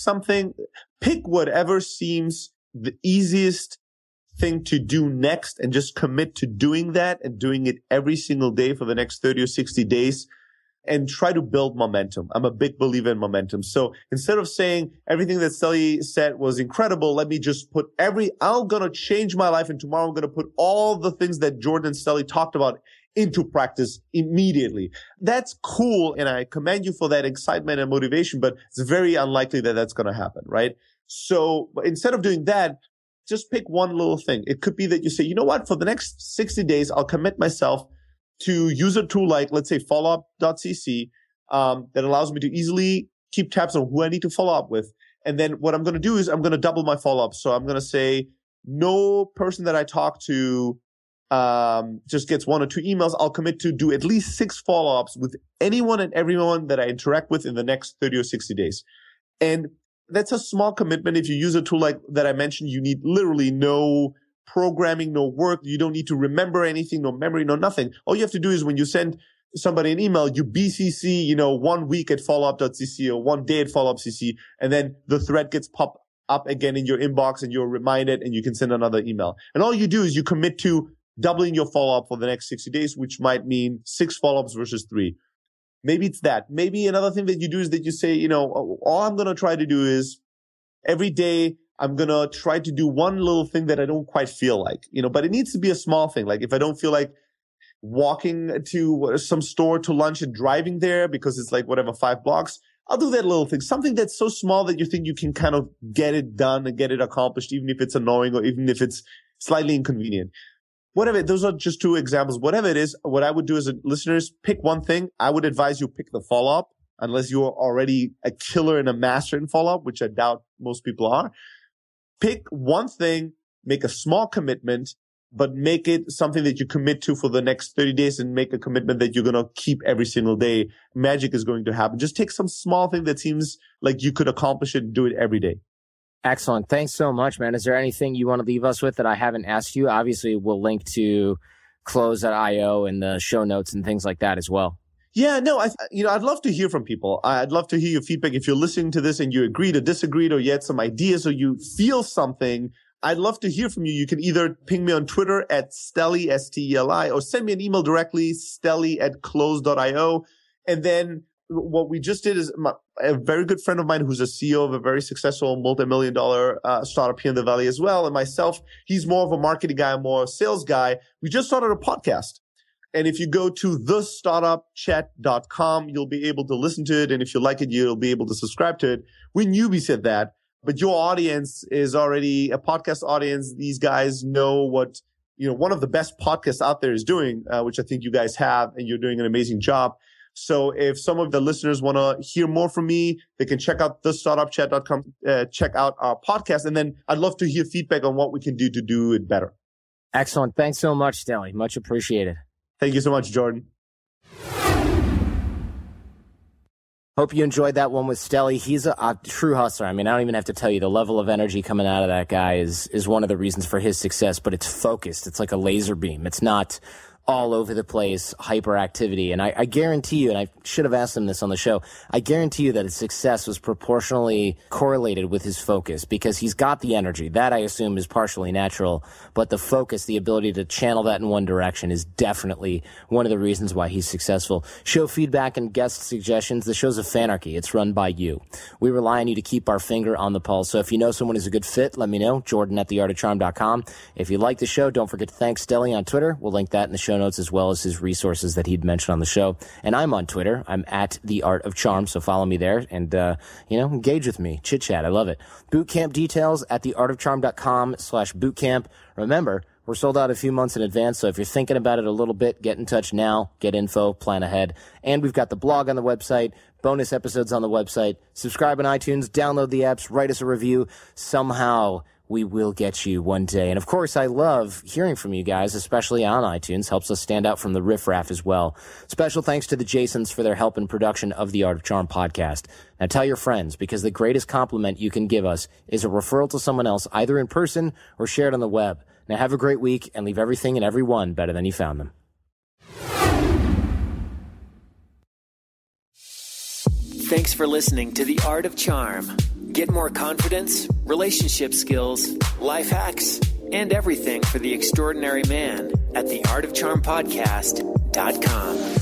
whatever seems the easiest thing to do next, and just commit to doing that and doing it every single day for the next 30 or 60 days and try to build momentum. I'm a big believer in momentum. So instead of saying everything that Stelly said was incredible, let me just put I'm going to change my life, and tomorrow I'm going to put all the things that Jordan and Stelly talked about into practice immediately. That's cool, and I commend you for that excitement and motivation, but it's very unlikely that that's going to happen, right? So instead of doing that, just pick one little thing. It could be that you say, you know what, for the next 60 days, I'll commit myself to use a tool like, let's say, followup.cc, that allows me to easily keep tabs on who I need to follow up with. And then what I'm going to do is I'm going to double my follow-up. So I'm going to say, no person that I talk to just gets 1 or 2 emails. I'll commit to do at least 6 follow-ups with anyone and everyone that I interact with in the next 30 or 60 days. And that's a small commitment. If you use a tool like that I mentioned, you need literally no programming, no work. You don't need to remember anything, no memory, no nothing. All you have to do is when you send somebody an email, you BCC, 1 week at followup.cc or 1 day at followup.cc, and then the thread gets popped up again in your inbox and you're reminded and you can send another email. And all you do is you commit to doubling your follow-up for the next 60 days, which might mean 6 follow-ups versus 3. Maybe it's that. Maybe another thing that you do is that you say, all I'm going to try to do is every day I'm going to try to do one little thing that I don't quite feel like, but it needs to be a small thing. Like if I don't feel like walking to some store to lunch and driving there because it's like 5 blocks, I'll do that little thing. Something that's so small that you think you can kind of get it done and get it accomplished, even if it's annoying or even if it's slightly inconvenient. Whatever, those are just 2 examples. Whatever it is, what I would do as listeners, pick one thing. I would advise you pick the follow-up, unless you're already a killer and a master in follow-up, which I doubt most people are. Pick one thing, make a small commitment, but make it something that you commit to for the next 30 days and make a commitment that you're going to keep every single day. Magic is going to happen. Just take some small thing that seems like you could accomplish it and do it every day. Excellent. Thanks so much, man. Is there anything you want to leave us with that I haven't asked you? Obviously, we'll link to Close.io in the show notes and things like that as well. Yeah, no, I'd love to hear from people. I'd love to hear your feedback. If you're listening to this and you agreed or disagreed or you had some ideas or you feel something, I'd love to hear from you. You can either ping me on Twitter at Stelly, Steli, or send me an email directly, stelly@close.io. And then what we just did is a very good friend of mine who's a CEO of a very successful multi-million-dollar startup here in the Valley as well, and myself, he's more of a marketing guy, more a sales guy. We just started a podcast. And if you go to thestartupchat.com, you'll be able to listen to it. And if you like it, you'll be able to subscribe to it. We newbies said that, but your audience is already a podcast audience. These guys know what, one of the best podcasts out there is doing, which I think you guys have, and you're doing an amazing job. So if some of the listeners want to hear more from me, they can check out thestartupchat.com, check out our podcast. And then I'd love to hear feedback on what we can do to do it better. Excellent. Thanks so much, Stelly. Much appreciated. Thank you so much, Jordan. Hope you enjoyed that one with Stelly. He's a true hustler. I mean, I don't even have to tell you, the level of energy coming out of that guy is one of the reasons for his success, but it's focused. It's like a laser beam. It's not all over the place hyperactivity. And I guarantee you, and I should have asked him this on the show, I guarantee you that his success was proportionally correlated with his focus, because he's got the energy. That, I assume, is partially natural, but the focus, the ability to channel that in one direction, is definitely one of the reasons why he's successful. Show feedback and guest suggestions. The show's a fanarchy. It's run by you. We rely on you to keep our finger on the pulse. So if you know someone who's a good fit, let me know. Jordan@theartofcharm.com. If you like the show, don't forget to thank Stelly on Twitter. We'll link that in the show notes, as well as his resources that he'd mentioned on the show. And I'm on Twitter. I'm @theartofcharm, so follow me there and, engage with me. Chit chat. I love it. Bootcamp details at theartofcharm.com/bootcamp. Remember, we're sold out a few months in advance, so if you're thinking about it a little bit, get in touch now, get info, plan ahead. And we've got the blog on the website, bonus episodes on the website. Subscribe on iTunes, download the apps, write us a review. Somehow we will get you one day. And of course, I love hearing from you guys, especially on iTunes. Helps us stand out from the riffraff as well. Special thanks to the Jasons for their help in production of the Art of Charm podcast. Now tell your friends, because the greatest compliment you can give us is a referral to someone else, either in person or shared on the web. Now have a great week, and leave everything and everyone better than you found them. Thanks for listening to The Art of Charm. Get more confidence, relationship skills, life hacks, and everything for the extraordinary man at theartofcharmpodcast.com.